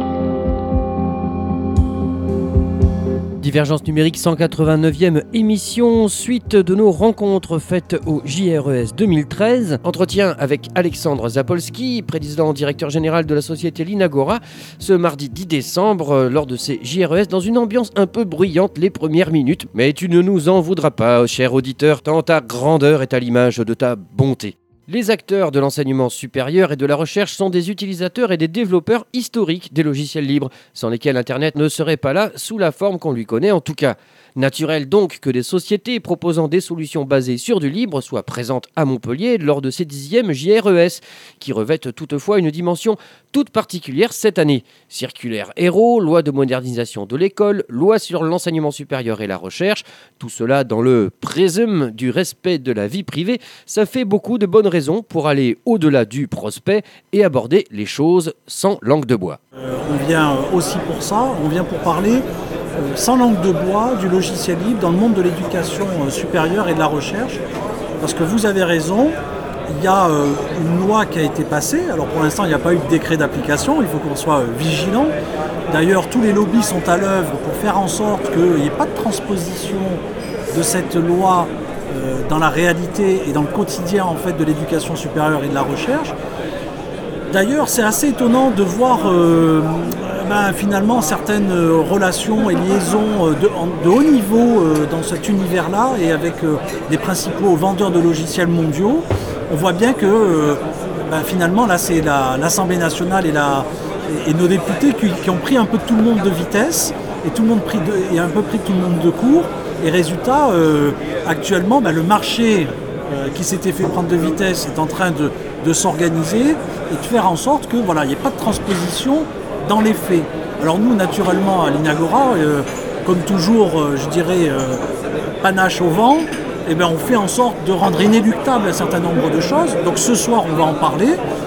Divergence numérique, 189e émission, suite de nos rencontres faites au JRES 2013. Entretien avec Alexandre Zapolski, président directeur général de la société Linagora, ce mardi 10 décembre, lors de ces JRES, dans une ambiance un peu bruyante les premières minutes. Mais tu ne nous en voudras pas, cher auditeur, tant ta grandeur est à l'image de ta bonté. Les acteurs de l'enseignement supérieur et de la recherche sont des utilisateurs et des développeurs historiques des logiciels libres, sans lesquels Internet ne serait pas là sous la forme qu'on lui connaît en tout cas. Naturel donc que des sociétés proposant des solutions basées sur du libre soient présentes à Montpellier lors de ces 10e JRES, qui revêtent toutefois une dimension toute particulière cette année. Circulaire Hérault, loi de modernisation de l'école, loi sur l'enseignement supérieur et la recherche, tout cela dans le présume du respect de la vie privée, ça fait beaucoup de bonnes raisons pour aller au-delà du prospect et aborder les choses sans langue de bois. On vient aussi pour ça, on vient pour parler sans langue de bois du logiciel libre dans le monde de l'éducation supérieure et de la recherche. Parce que vous avez raison, il y a une loi qui a été passée. Alors pour l'instant, il n'y a pas eu de décret d'application, il faut qu'on soit vigilant. D'ailleurs, tous les lobbies sont à l'œuvre pour faire en sorte qu'il n'y ait pas de transposition de cette loi dans la réalité et dans le quotidien en fait, de l'éducation supérieure et de la recherche. D'ailleurs, c'est assez étonnant de voir finalement certaines relations et liaisons de haut niveau dans cet univers-là et avec les principaux vendeurs de logiciels mondiaux. On voit bien que finalement là c'est l'Assemblée nationale et nos députés qui ont pris un peu tout le monde de vitesse et tout le monde a un peu pris tout le monde de court. Et résultat, actuellement, le marché qui s'était fait prendre de vitesse est en train de s'organiser et de faire en sorte que il n'y ait pas de transposition dans les faits. Alors nous, naturellement, à l'Inagora, comme toujours, panache au vent, on fait en sorte de rendre inéluctable un certain nombre de choses. Donc ce soir, on va en parler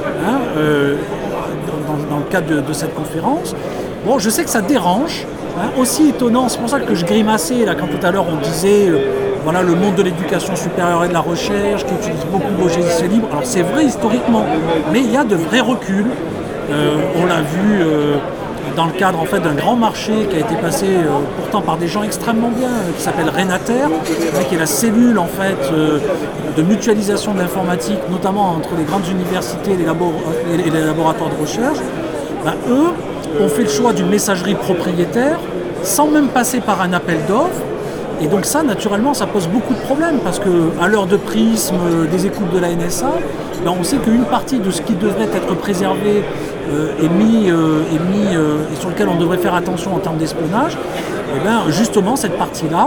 dans le cadre de cette conférence. Bon, je sais que ça dérange. Aussi étonnant, c'est pour ça que je grimaçais là, quand tout à l'heure on disait le monde de l'éducation supérieure et de la recherche qui utilise beaucoup de logiciels libres. Alors c'est vrai historiquement, mais il y a de vrais reculs. On l'a vu dans le cadre en fait, d'un grand marché qui a été passé pourtant par des gens extrêmement bien, qui s'appelle Renater, qui est la cellule en fait, de mutualisation de l'informatique, notamment entre les grandes universités et les laboratoires de recherche. Eux ont fait le choix d'une messagerie propriétaire sans même passer par un appel d'offres. Et donc ça, naturellement, ça pose beaucoup de problèmes parce qu'à l'heure de prisme des écoutes de la NSA, on sait qu'une partie de ce qui devrait être préservé et sur lequel on devrait faire attention en termes d'espionnage, justement, cette partie-là,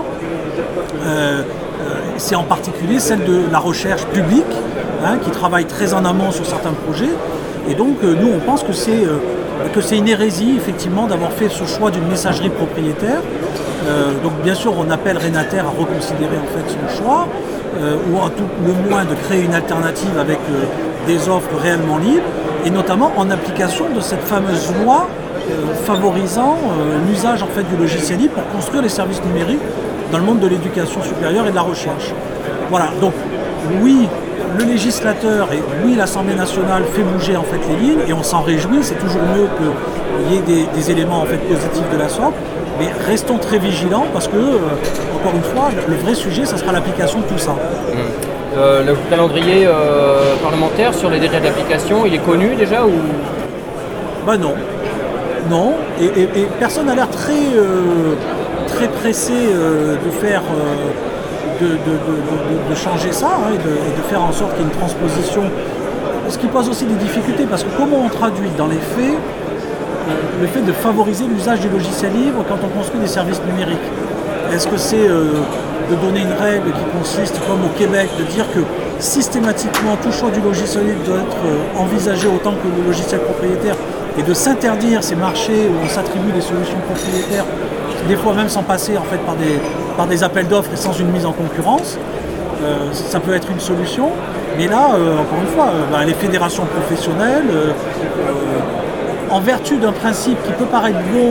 c'est en particulier celle de la recherche publique, qui travaille très en amont sur certains projets. Et donc, nous, on pense que c'est une hérésie, effectivement, d'avoir fait ce choix d'une messagerie propriétaire. Donc, bien sûr, on appelle Renater à reconsidérer en fait son choix, ou à tout le moins de créer une alternative avec des offres réellement libres, et notamment en application de cette fameuse loi favorisant l'usage en fait, du logiciel libre pour construire les services numériques dans le monde de l'éducation supérieure et de la recherche. Voilà, donc oui, le législateur, et oui, l'Assemblée nationale fait bouger en fait les lignes, et on s'en réjouit, c'est toujours mieux qu'il y ait des éléments en fait positifs de la sorte, mais restons très vigilants parce que, encore une fois, le vrai sujet, ça sera l'application de tout ça. Le calendrier parlementaire sur les délais d'application, il est connu déjà ou... Ben non. Non, et personne n'a l'air très pressé de faire... De changer ça et de faire en sorte qu'il y ait une transposition. Ce qui pose aussi des difficultés parce que comment on traduit dans les faits le fait de favoriser l'usage du logiciel libre quand on construit des services numériques? Est-ce que c'est de donner une règle qui consiste, comme au Québec, de dire que systématiquement tout choix du logiciel libre doit être envisagé autant que le logiciel propriétaire et de s'interdire ces marchés où on s'attribue des solutions propriétaires, des fois même sans passer en fait par des appels d'offres et sans une mise en concurrence, ça peut être une solution. Mais là, encore une fois, les fédérations professionnelles, en vertu d'un principe qui peut paraître bon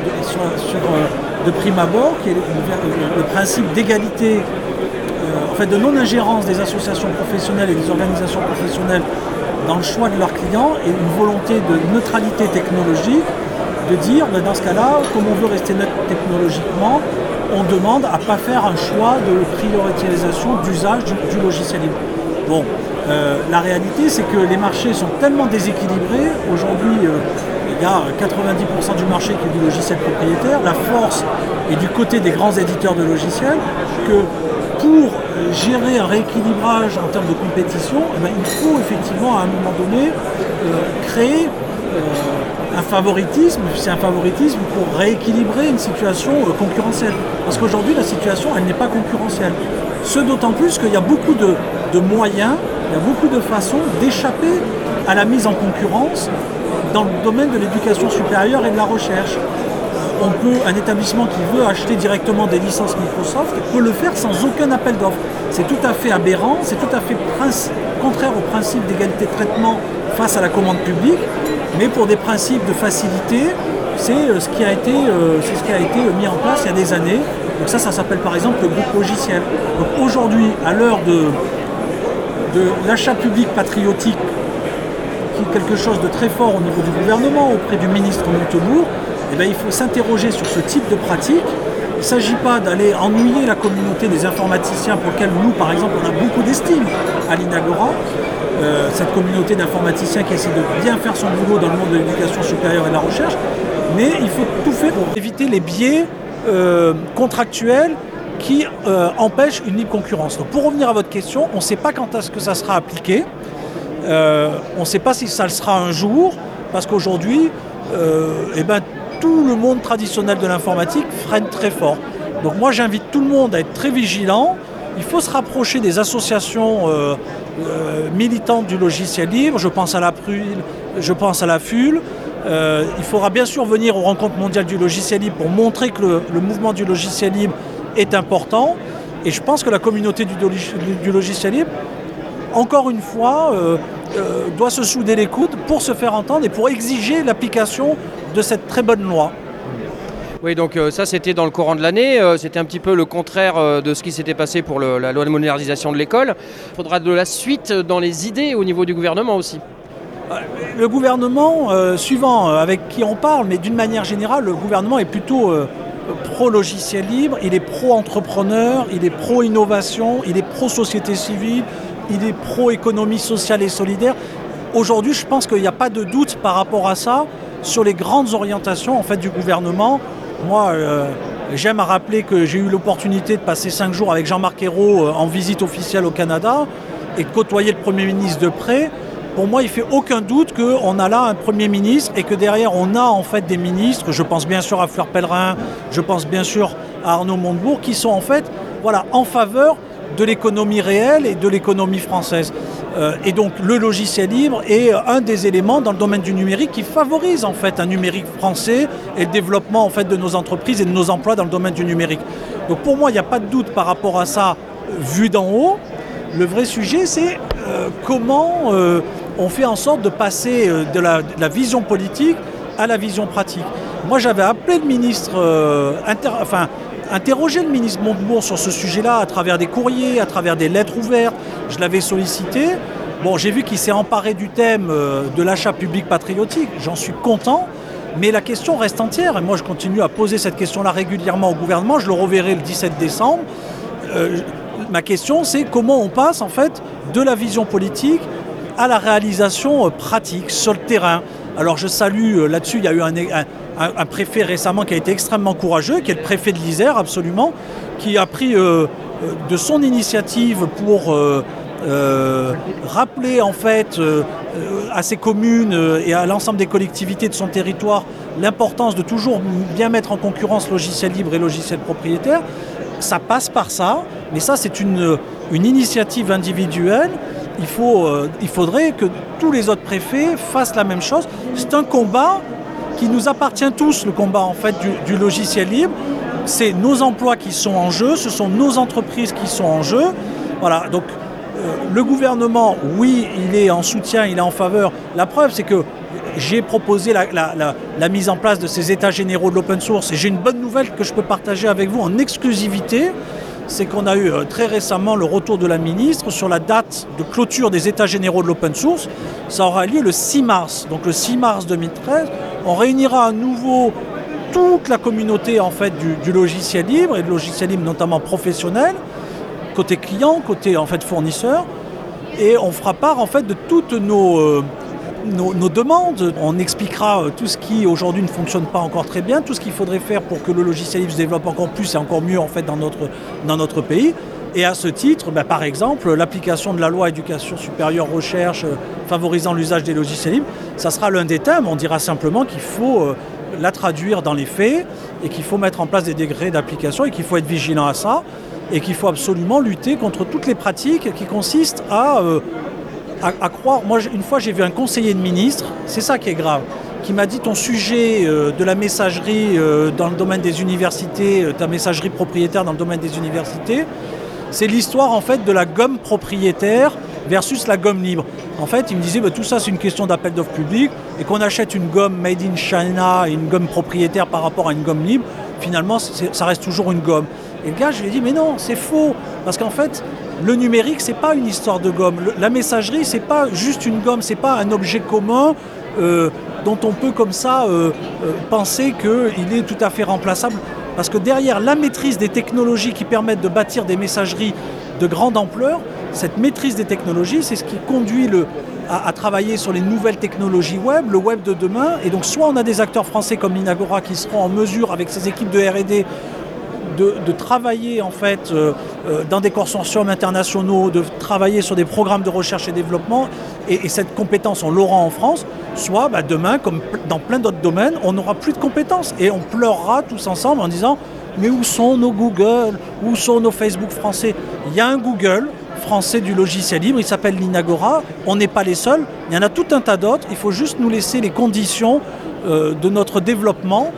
de prime abord, qui est le principe d'égalité, en fait de non-ingérence des associations professionnelles et des organisations professionnelles dans le choix de leurs clients et une volonté de neutralité technologique, de dire, dans ce cas-là, comme on veut rester neutre technologiquement, on demande à ne pas faire un choix de prioritisation d'usage du logiciel libre. Bon, la réalité, c'est que les marchés sont tellement déséquilibrés. Aujourd'hui, il y a 90% du marché qui est du logiciel propriétaire. La force est du côté des grands éditeurs de logiciels, que pour gérer un rééquilibrage en termes de compétition, il faut effectivement à un moment donné créer un favoritisme, c'est un favoritisme pour rééquilibrer une situation concurrentielle. Parce qu'aujourd'hui, la situation, elle n'est pas concurrentielle. Ce d'autant plus qu'il y a beaucoup de moyens, il y a beaucoup de façons d'échapper à la mise en concurrence dans le domaine de l'éducation supérieure et de la recherche. Un établissement qui veut acheter directement des licences Microsoft peut le faire sans aucun appel d'offres. C'est tout à fait aberrant, c'est tout à fait contraire au principe d'égalité de traitement face à la commande publique, mais pour des principes de facilité, c'est ce qui a été mis en place il y a des années. Donc ça s'appelle par exemple le groupe logiciel. Donc aujourd'hui, à l'heure de l'achat public patriotique, qui est quelque chose de très fort au niveau du gouvernement, auprès du ministre Montebourg, il faut s'interroger sur ce type de pratique. Il ne s'agit pas d'aller ennuyer la communauté des informaticiens pour lesquels nous, par exemple, on a beaucoup d'estime à l'Inagora. Cette communauté d'informaticiens qui essaie de bien faire son boulot dans le monde de l'éducation supérieure et de la recherche. Mais il faut tout faire pour éviter les biais contractuels qui empêchent une libre concurrence. Donc pour revenir à votre question, on ne sait pas quand est-ce que ça sera appliqué. On ne sait pas si ça le sera un jour, parce qu'aujourd'hui, tout le monde traditionnel de l'informatique freine très fort. Donc moi j'invite tout le monde à être très vigilant. Il faut se rapprocher des associations militantes du logiciel libre. Je pense à la PRUL, je pense à la FUL. Il faudra bien sûr venir aux rencontres mondiales du logiciel libre pour montrer que le mouvement du logiciel libre est important. Et je pense que la communauté du logiciel libre, encore une fois, doit se souder les coudes pour se faire entendre et pour exiger l'application de cette très bonne loi. Oui, donc ça c'était dans le courant de l'année, c'était un petit peu le contraire de ce qui s'était passé pour la loi de modernisation de l'école. Il faudra de la suite dans les idées au niveau du gouvernement aussi. Le gouvernement, suivant avec qui on parle, mais d'une manière générale, le gouvernement est plutôt pro-logiciel libre, il est pro-entrepreneur, il est pro-innovation, il est pro-société civile, il est pro-économie sociale et solidaire. Aujourd'hui, je pense qu'il n'y a pas de doute par rapport à ça sur les grandes orientations en fait, du gouvernement. Moi, j'aime à rappeler que j'ai eu l'opportunité de passer 5 jours avec Jean-Marc Ayrault en visite officielle au Canada et de côtoyer le Premier ministre de près. Pour moi, il ne fait aucun doute qu'on a là un Premier ministre et que derrière, on a en fait des ministres, je pense bien sûr à Fleur Pellerin, je pense bien sûr à Arnaud Montebourg, qui sont en fait en faveur de l'économie réelle et de l'économie française. Et donc le logiciel libre est un des éléments dans le domaine du numérique qui favorise en fait un numérique français et le développement en fait de nos entreprises et de nos emplois dans le domaine du numérique. Donc pour moi, il n'y a pas de doute par rapport à ça vu d'en haut. Le vrai sujet, c'est comment on fait en sorte de passer de la vision politique à la vision pratique. Moi, j'avais appelé le ministre interrogé le ministre Montebourg sur ce sujet-là à travers des courriers, à travers des lettres ouvertes. Je l'avais sollicité. Bon, j'ai vu qu'il s'est emparé du thème de l'achat public patriotique. J'en suis content. Mais la question reste entière. Et moi, je continue à poser cette question-là régulièrement au gouvernement. Je le reverrai le 17 décembre. Ma question, c'est comment on passe en fait de la vision politique à la réalisation pratique sur le terrain. Alors je salue là-dessus, il y a eu un préfet récemment qui a été extrêmement courageux, qui est le préfet de l'Isère absolument, qui a pris de son initiative pour rappeler en fait à ses communes et à l'ensemble des collectivités de son territoire l'importance de toujours bien mettre en concurrence logiciel libre et logiciel propriétaire. Ça passe par ça, mais ça c'est une initiative individuelle. Il faudrait que tous les autres préfets fassent la même chose. C'est un combat qui nous appartient tous, le combat en fait du logiciel libre. C'est nos emplois qui sont en jeu, ce sont nos entreprises qui sont en jeu. Voilà, donc le gouvernement, oui, il est en soutien, il est en faveur. La preuve, c'est que j'ai proposé la mise en place de ces états généraux de l'open source et j'ai une bonne nouvelle que je peux partager avec vous en exclusivité. C'est qu'on a eu très récemment le retour de la ministre sur la date de clôture des états généraux de l'open source. Ça aura lieu le 6 mars. Donc le 6 mars 2013, on réunira à nouveau toute la communauté en fait du logiciel libre et de logiciel libre notamment professionnel, côté client, côté en fait fournisseur, et on fera part en fait de toutes nos demandes. On expliquera tout ce qui aujourd'hui ne fonctionne pas encore très bien, tout ce qu'il faudrait faire pour que le logiciel libre se développe encore plus et encore mieux en fait dans notre pays. Et à ce titre, par exemple, l'application de la loi éducation supérieure recherche favorisant l'usage des logiciels libres, ça sera l'un des thèmes. On dira simplement qu'il faut la traduire dans les faits et qu'il faut mettre en place des degrés d'application et qu'il faut être vigilant à ça et qu'il faut absolument lutter contre toutes les pratiques qui consistent à croire. Moi, une fois, j'ai vu un conseiller de ministre, c'est ça qui est grave, qui m'a dit ton sujet de la messagerie dans le domaine des universités, ta messagerie propriétaire dans le domaine des universités, c'est l'histoire en fait de la gomme propriétaire versus la gomme libre. En fait, il me disait tout ça c'est une question d'appel d'offres public et qu'on achète une gomme made in China et une gomme propriétaire par rapport à une gomme libre, finalement ça reste toujours une gomme. Et le gars, je lui ai dit mais non, c'est faux, parce qu'en fait le numérique c'est pas une histoire de gomme. La messagerie c'est pas juste une gomme, c'est pas un objet commun dont on peut comme ça penser qu'il est tout à fait remplaçable. Parce que derrière la maîtrise des technologies qui permettent de bâtir des messageries de grande ampleur, cette maîtrise des technologies, c'est ce qui conduit à travailler sur les nouvelles technologies web, le web de demain. Et donc soit on a des acteurs français comme l'Inagora qui seront en mesure, avec ses équipes de R&D, de travailler en fait dans des consortiums internationaux, de travailler sur des programmes de recherche et développement, et cette compétence on l'aura en France, soit demain, comme dans plein d'autres domaines, on n'aura plus de compétences et on pleurera tous ensemble en disant mais où sont nos Google, où sont nos Facebook français? Il y a un Google français du logiciel libre, il s'appelle l'Inagora, on n'est pas les seuls, il y en a tout un tas d'autres, il faut juste nous laisser les conditions de notre développement.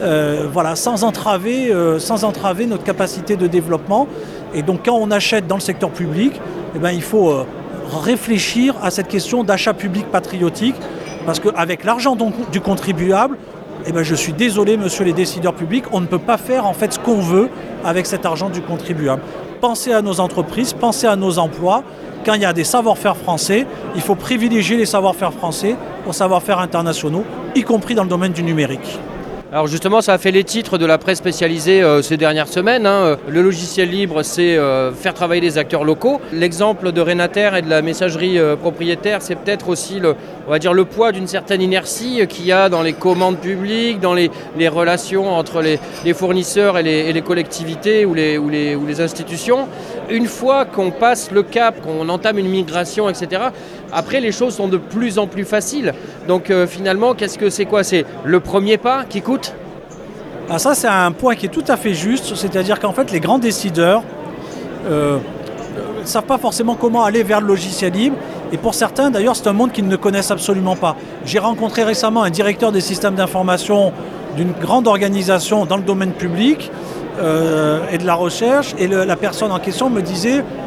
Sans entraver notre capacité de développement. Et donc quand on achète dans le secteur public, il faut réfléchir à cette question d'achat public patriotique, parce qu'avec l'argent du contribuable, je suis désolé monsieur les décideurs publics, on ne peut pas faire en fait ce qu'on veut avec cet argent du contribuable. Pensez à nos entreprises, pensez à nos emplois. Quand il y a des savoir-faire français, il faut privilégier les savoir-faire français aux savoir-faire internationaux, y compris dans le domaine du numérique. Alors justement, ça a fait les titres de la presse spécialisée ces dernières semaines. Le logiciel libre, c'est faire travailler les acteurs locaux. L'exemple de Renater et de la messagerie propriétaire, c'est peut-être aussi le poids d'une certaine inertie qu'il y a dans les commandes publiques, dans les relations entre les fournisseurs et les collectivités ou les institutions. Une fois qu'on passe le cap, qu'on entame une migration, etc., après, les choses sont de plus en plus faciles. Donc finalement, c'est quoi? C'est le premier pas qui coûte? Ça, c'est un point qui est tout à fait juste. C'est-à-dire qu'en fait, les grands décideurs ne savent pas forcément comment aller vers le logiciel libre. Et pour certains, d'ailleurs, c'est un monde qu'ils ne connaissent absolument pas. J'ai rencontré récemment un directeur des systèmes d'information d'une grande organisation dans le domaine public et de la recherche. Et la personne en question me disait...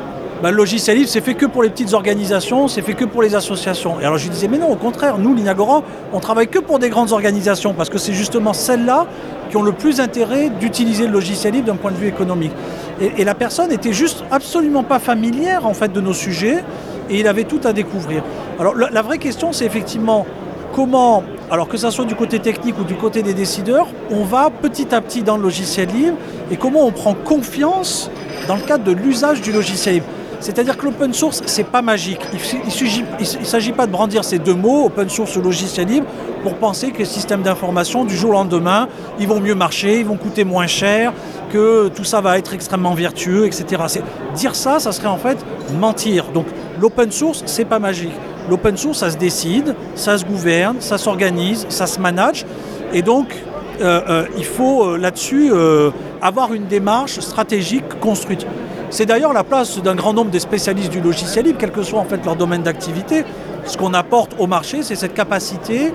le logiciel libre, c'est fait que pour les petites organisations, c'est fait que pour les associations. Et alors je lui disais, mais non, au contraire, nous, l'Inagora, on travaille que pour des grandes organisations, parce que c'est justement celles-là qui ont le plus intérêt d'utiliser le logiciel libre d'un point de vue économique. Et la personne était juste absolument pas familière, en fait, de nos sujets, et il avait tout à découvrir. Alors la vraie question, c'est effectivement comment, alors que ça soit du côté technique ou du côté des décideurs, on va petit à petit dans le logiciel libre, et comment on prend confiance dans le cadre de l'usage du logiciel libre. C'est-à-dire que l'open source, c'est pas magique. Il ne s'agit pas de brandir ces deux mots, open source ou logiciel libre, pour penser que les systèmes d'information, du jour au lendemain, ils vont mieux marcher, ils vont coûter moins cher, que tout ça va être extrêmement vertueux, etc. Dire ça, ça serait en fait mentir. Donc l'open source, c'est pas magique. L'open source, ça se décide, ça se gouverne, ça s'organise, ça se manage. Et donc, il faut là-dessus avoir une démarche stratégique construite. C'est d'ailleurs la place d'un grand nombre des spécialistes du logiciel libre, quel que soit en fait leur domaine d'activité. Ce qu'on apporte au marché, c'est cette capacité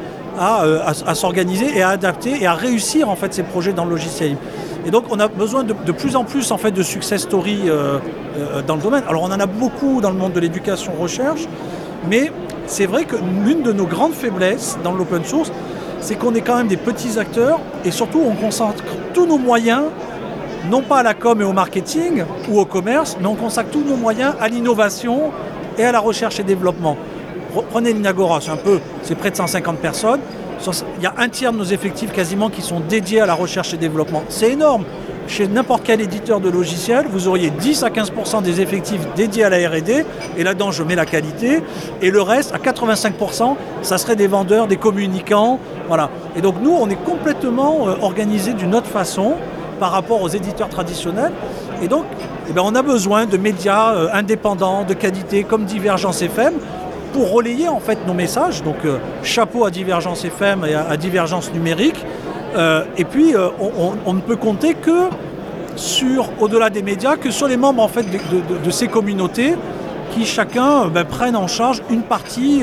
à s'organiser et à adapter et à réussir en fait ces projets dans le logiciel libre. Et donc on a besoin de plus en plus en fait de success stories dans le domaine. Alors on en a beaucoup dans le monde de l'éducation recherche, mais c'est vrai que l'une de nos grandes faiblesses dans l'open source, c'est qu'on est quand même des petits acteurs et surtout on concentre tous nos moyens non pas à la com et au marketing ou au commerce, mais on consacre tous nos moyens à l'innovation et à la recherche et développement. Prenez l'Inagora, c'est près de 150 personnes. Il y a un tiers de nos effectifs quasiment qui sont dédiés à la recherche et développement. C'est énorme. Chez n'importe quel éditeur de logiciels, vous auriez 10 à 15% des effectifs dédiés à la R&D, et là-dedans je mets la qualité, et le reste, à 85%, ça serait des vendeurs, des communicants, voilà. Et donc nous, on est complètement organisés d'une autre façon par rapport aux éditeurs traditionnels. Et donc, on a besoin de médias indépendants, de qualité, comme Divergence FM, pour relayer en fait nos messages. Donc, chapeau à Divergence FM et à Divergence Numérique. Et puis, on ne peut compter que sur, au-delà des médias, que sur les membres en fait de ces communautés qui chacun prennent en charge une partie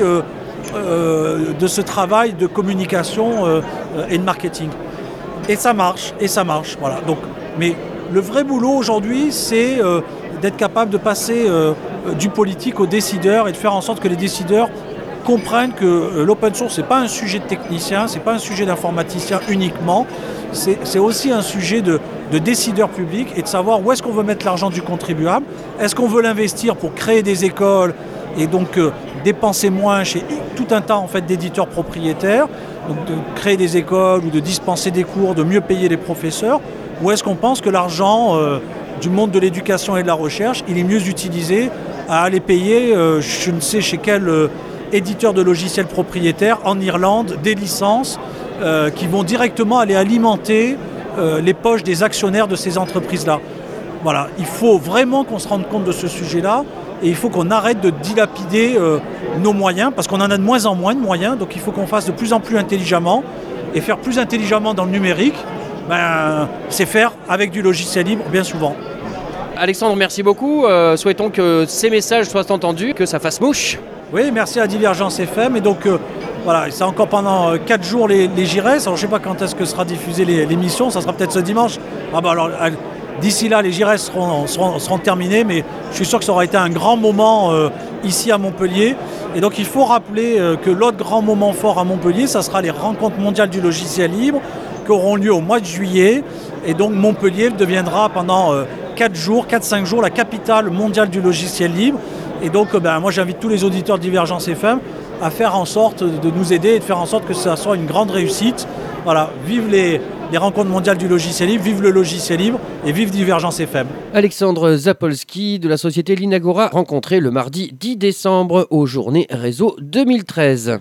de ce travail de communication et de marketing. Et ça marche, voilà. Donc, mais le vrai boulot aujourd'hui, c'est d'être capable de passer du politique aux décideurs et de faire en sorte que les décideurs comprennent que l'open source, c'est pas un sujet de technicien, c'est pas un sujet d'informaticien uniquement, c'est aussi un sujet de décideurs publics et de savoir où est-ce qu'on veut mettre l'argent du contribuable. Est-ce qu'on veut l'investir pour créer des écoles et donc dépenser moins chez tout un tas en fait, d'éditeurs propriétaires, donc de créer des écoles ou de dispenser des cours, de mieux payer les professeurs, ou est-ce qu'on pense que l'argent du monde de l'éducation et de la recherche, il est mieux utilisé à aller payer, je ne sais chez quel éditeur de logiciels propriétaires en Irlande, des licences qui vont directement aller alimenter les poches des actionnaires de ces entreprises-là. Voilà, il faut vraiment qu'on se rende compte de ce sujet-là. Et il faut qu'on arrête de dilapider nos moyens, parce qu'on en a de moins en moins de moyens, donc il faut qu'on fasse de plus en plus intelligemment. Et faire plus intelligemment dans le numérique, c'est faire avec du logiciel libre, bien souvent. Alexandre, merci beaucoup. Souhaitons que ces messages soient entendus, que ça fasse mouche. Oui, merci à Divergence FM. Et donc, voilà, c'est encore pendant 4 jours les JRS. Alors, je ne sais pas quand est-ce que sera diffusée l'émission, ça sera peut-être ce dimanche. Alors, d'ici là, les JRS seront terminés, mais je suis sûr que ça aura été un grand moment ici à Montpellier. Et donc il faut rappeler que l'autre grand moment fort à Montpellier, ça sera les rencontres mondiales du logiciel libre qui auront lieu au mois de juillet. Et donc Montpellier deviendra pendant 4-5 jours la capitale mondiale du logiciel libre. Et donc moi j'invite tous les auditeurs de Divergence FM à faire en sorte de nous aider et de faire en sorte que ça soit une grande réussite. Voilà, vive les rencontres mondiales du logiciel libre, vive le logiciel libre et vive Divergence FM. Alexandre Zapolski de la société l'Inagora, rencontré le mardi 10 décembre aux Journées Réseau 2013.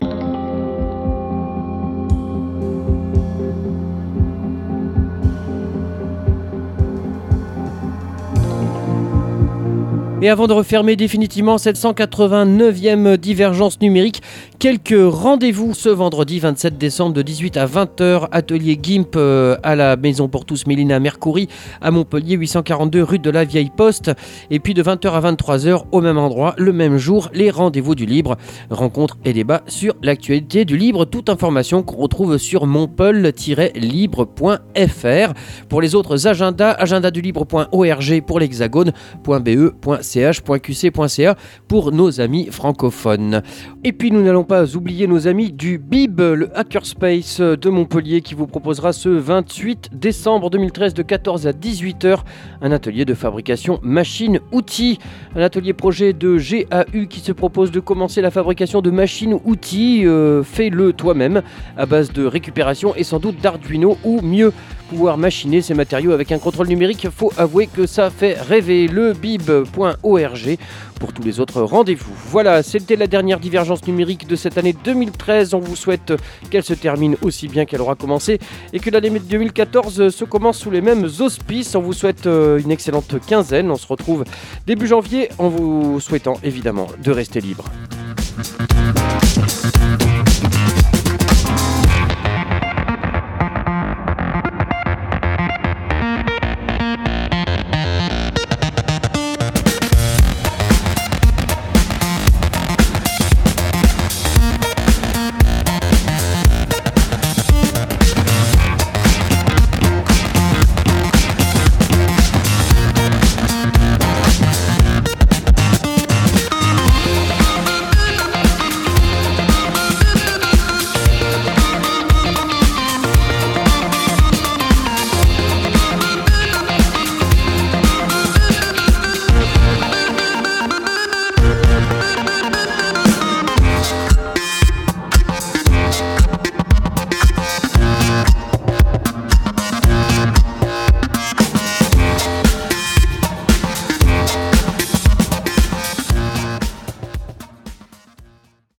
Et avant de refermer définitivement cette 189e divergence numérique Quelques rendez-vous ce vendredi 27 décembre de 18 à 20h, atelier GIMP à la Maison pour tous Mélina Mercouri à Montpellier, 842 rue de la Vieille Poste. Et puis de 20h à 23h au même endroit, le même jour, les rendez-vous du Libre. Rencontres et débats sur l'actualité du Libre. Toute information qu'on retrouve sur montpel-libre.fr. Pour les autres agendas, agendadulibre.org pour l'Hexagone, .be.ch, .qc.ca pour nos amis francophones. Et puis nous n'allons pas oublier nos amis du BIB, le Hackerspace de Montpellier, qui vous proposera ce 28 décembre 2013 de 14 à 18h un atelier de fabrication machine-outils. Un atelier projet de GAU qui se propose de commencer la fabrication de machines-outils, fais-le toi-même, à base de récupération et sans doute d'Arduino, ou mieux, pouvoir machiner ces matériaux avec un contrôle numérique. Faut avouer que ça fait rêver. Le bib.org pour tous les autres rendez-vous. Voilà, c'était la dernière divergence numérique de cette année 2013. On vous souhaite qu'elle se termine aussi bien qu'elle aura commencé et que l'année 2014 se commence sous les mêmes auspices. On vous souhaite une excellente quinzaine. On se retrouve début janvier en vous souhaitant évidemment de rester libre.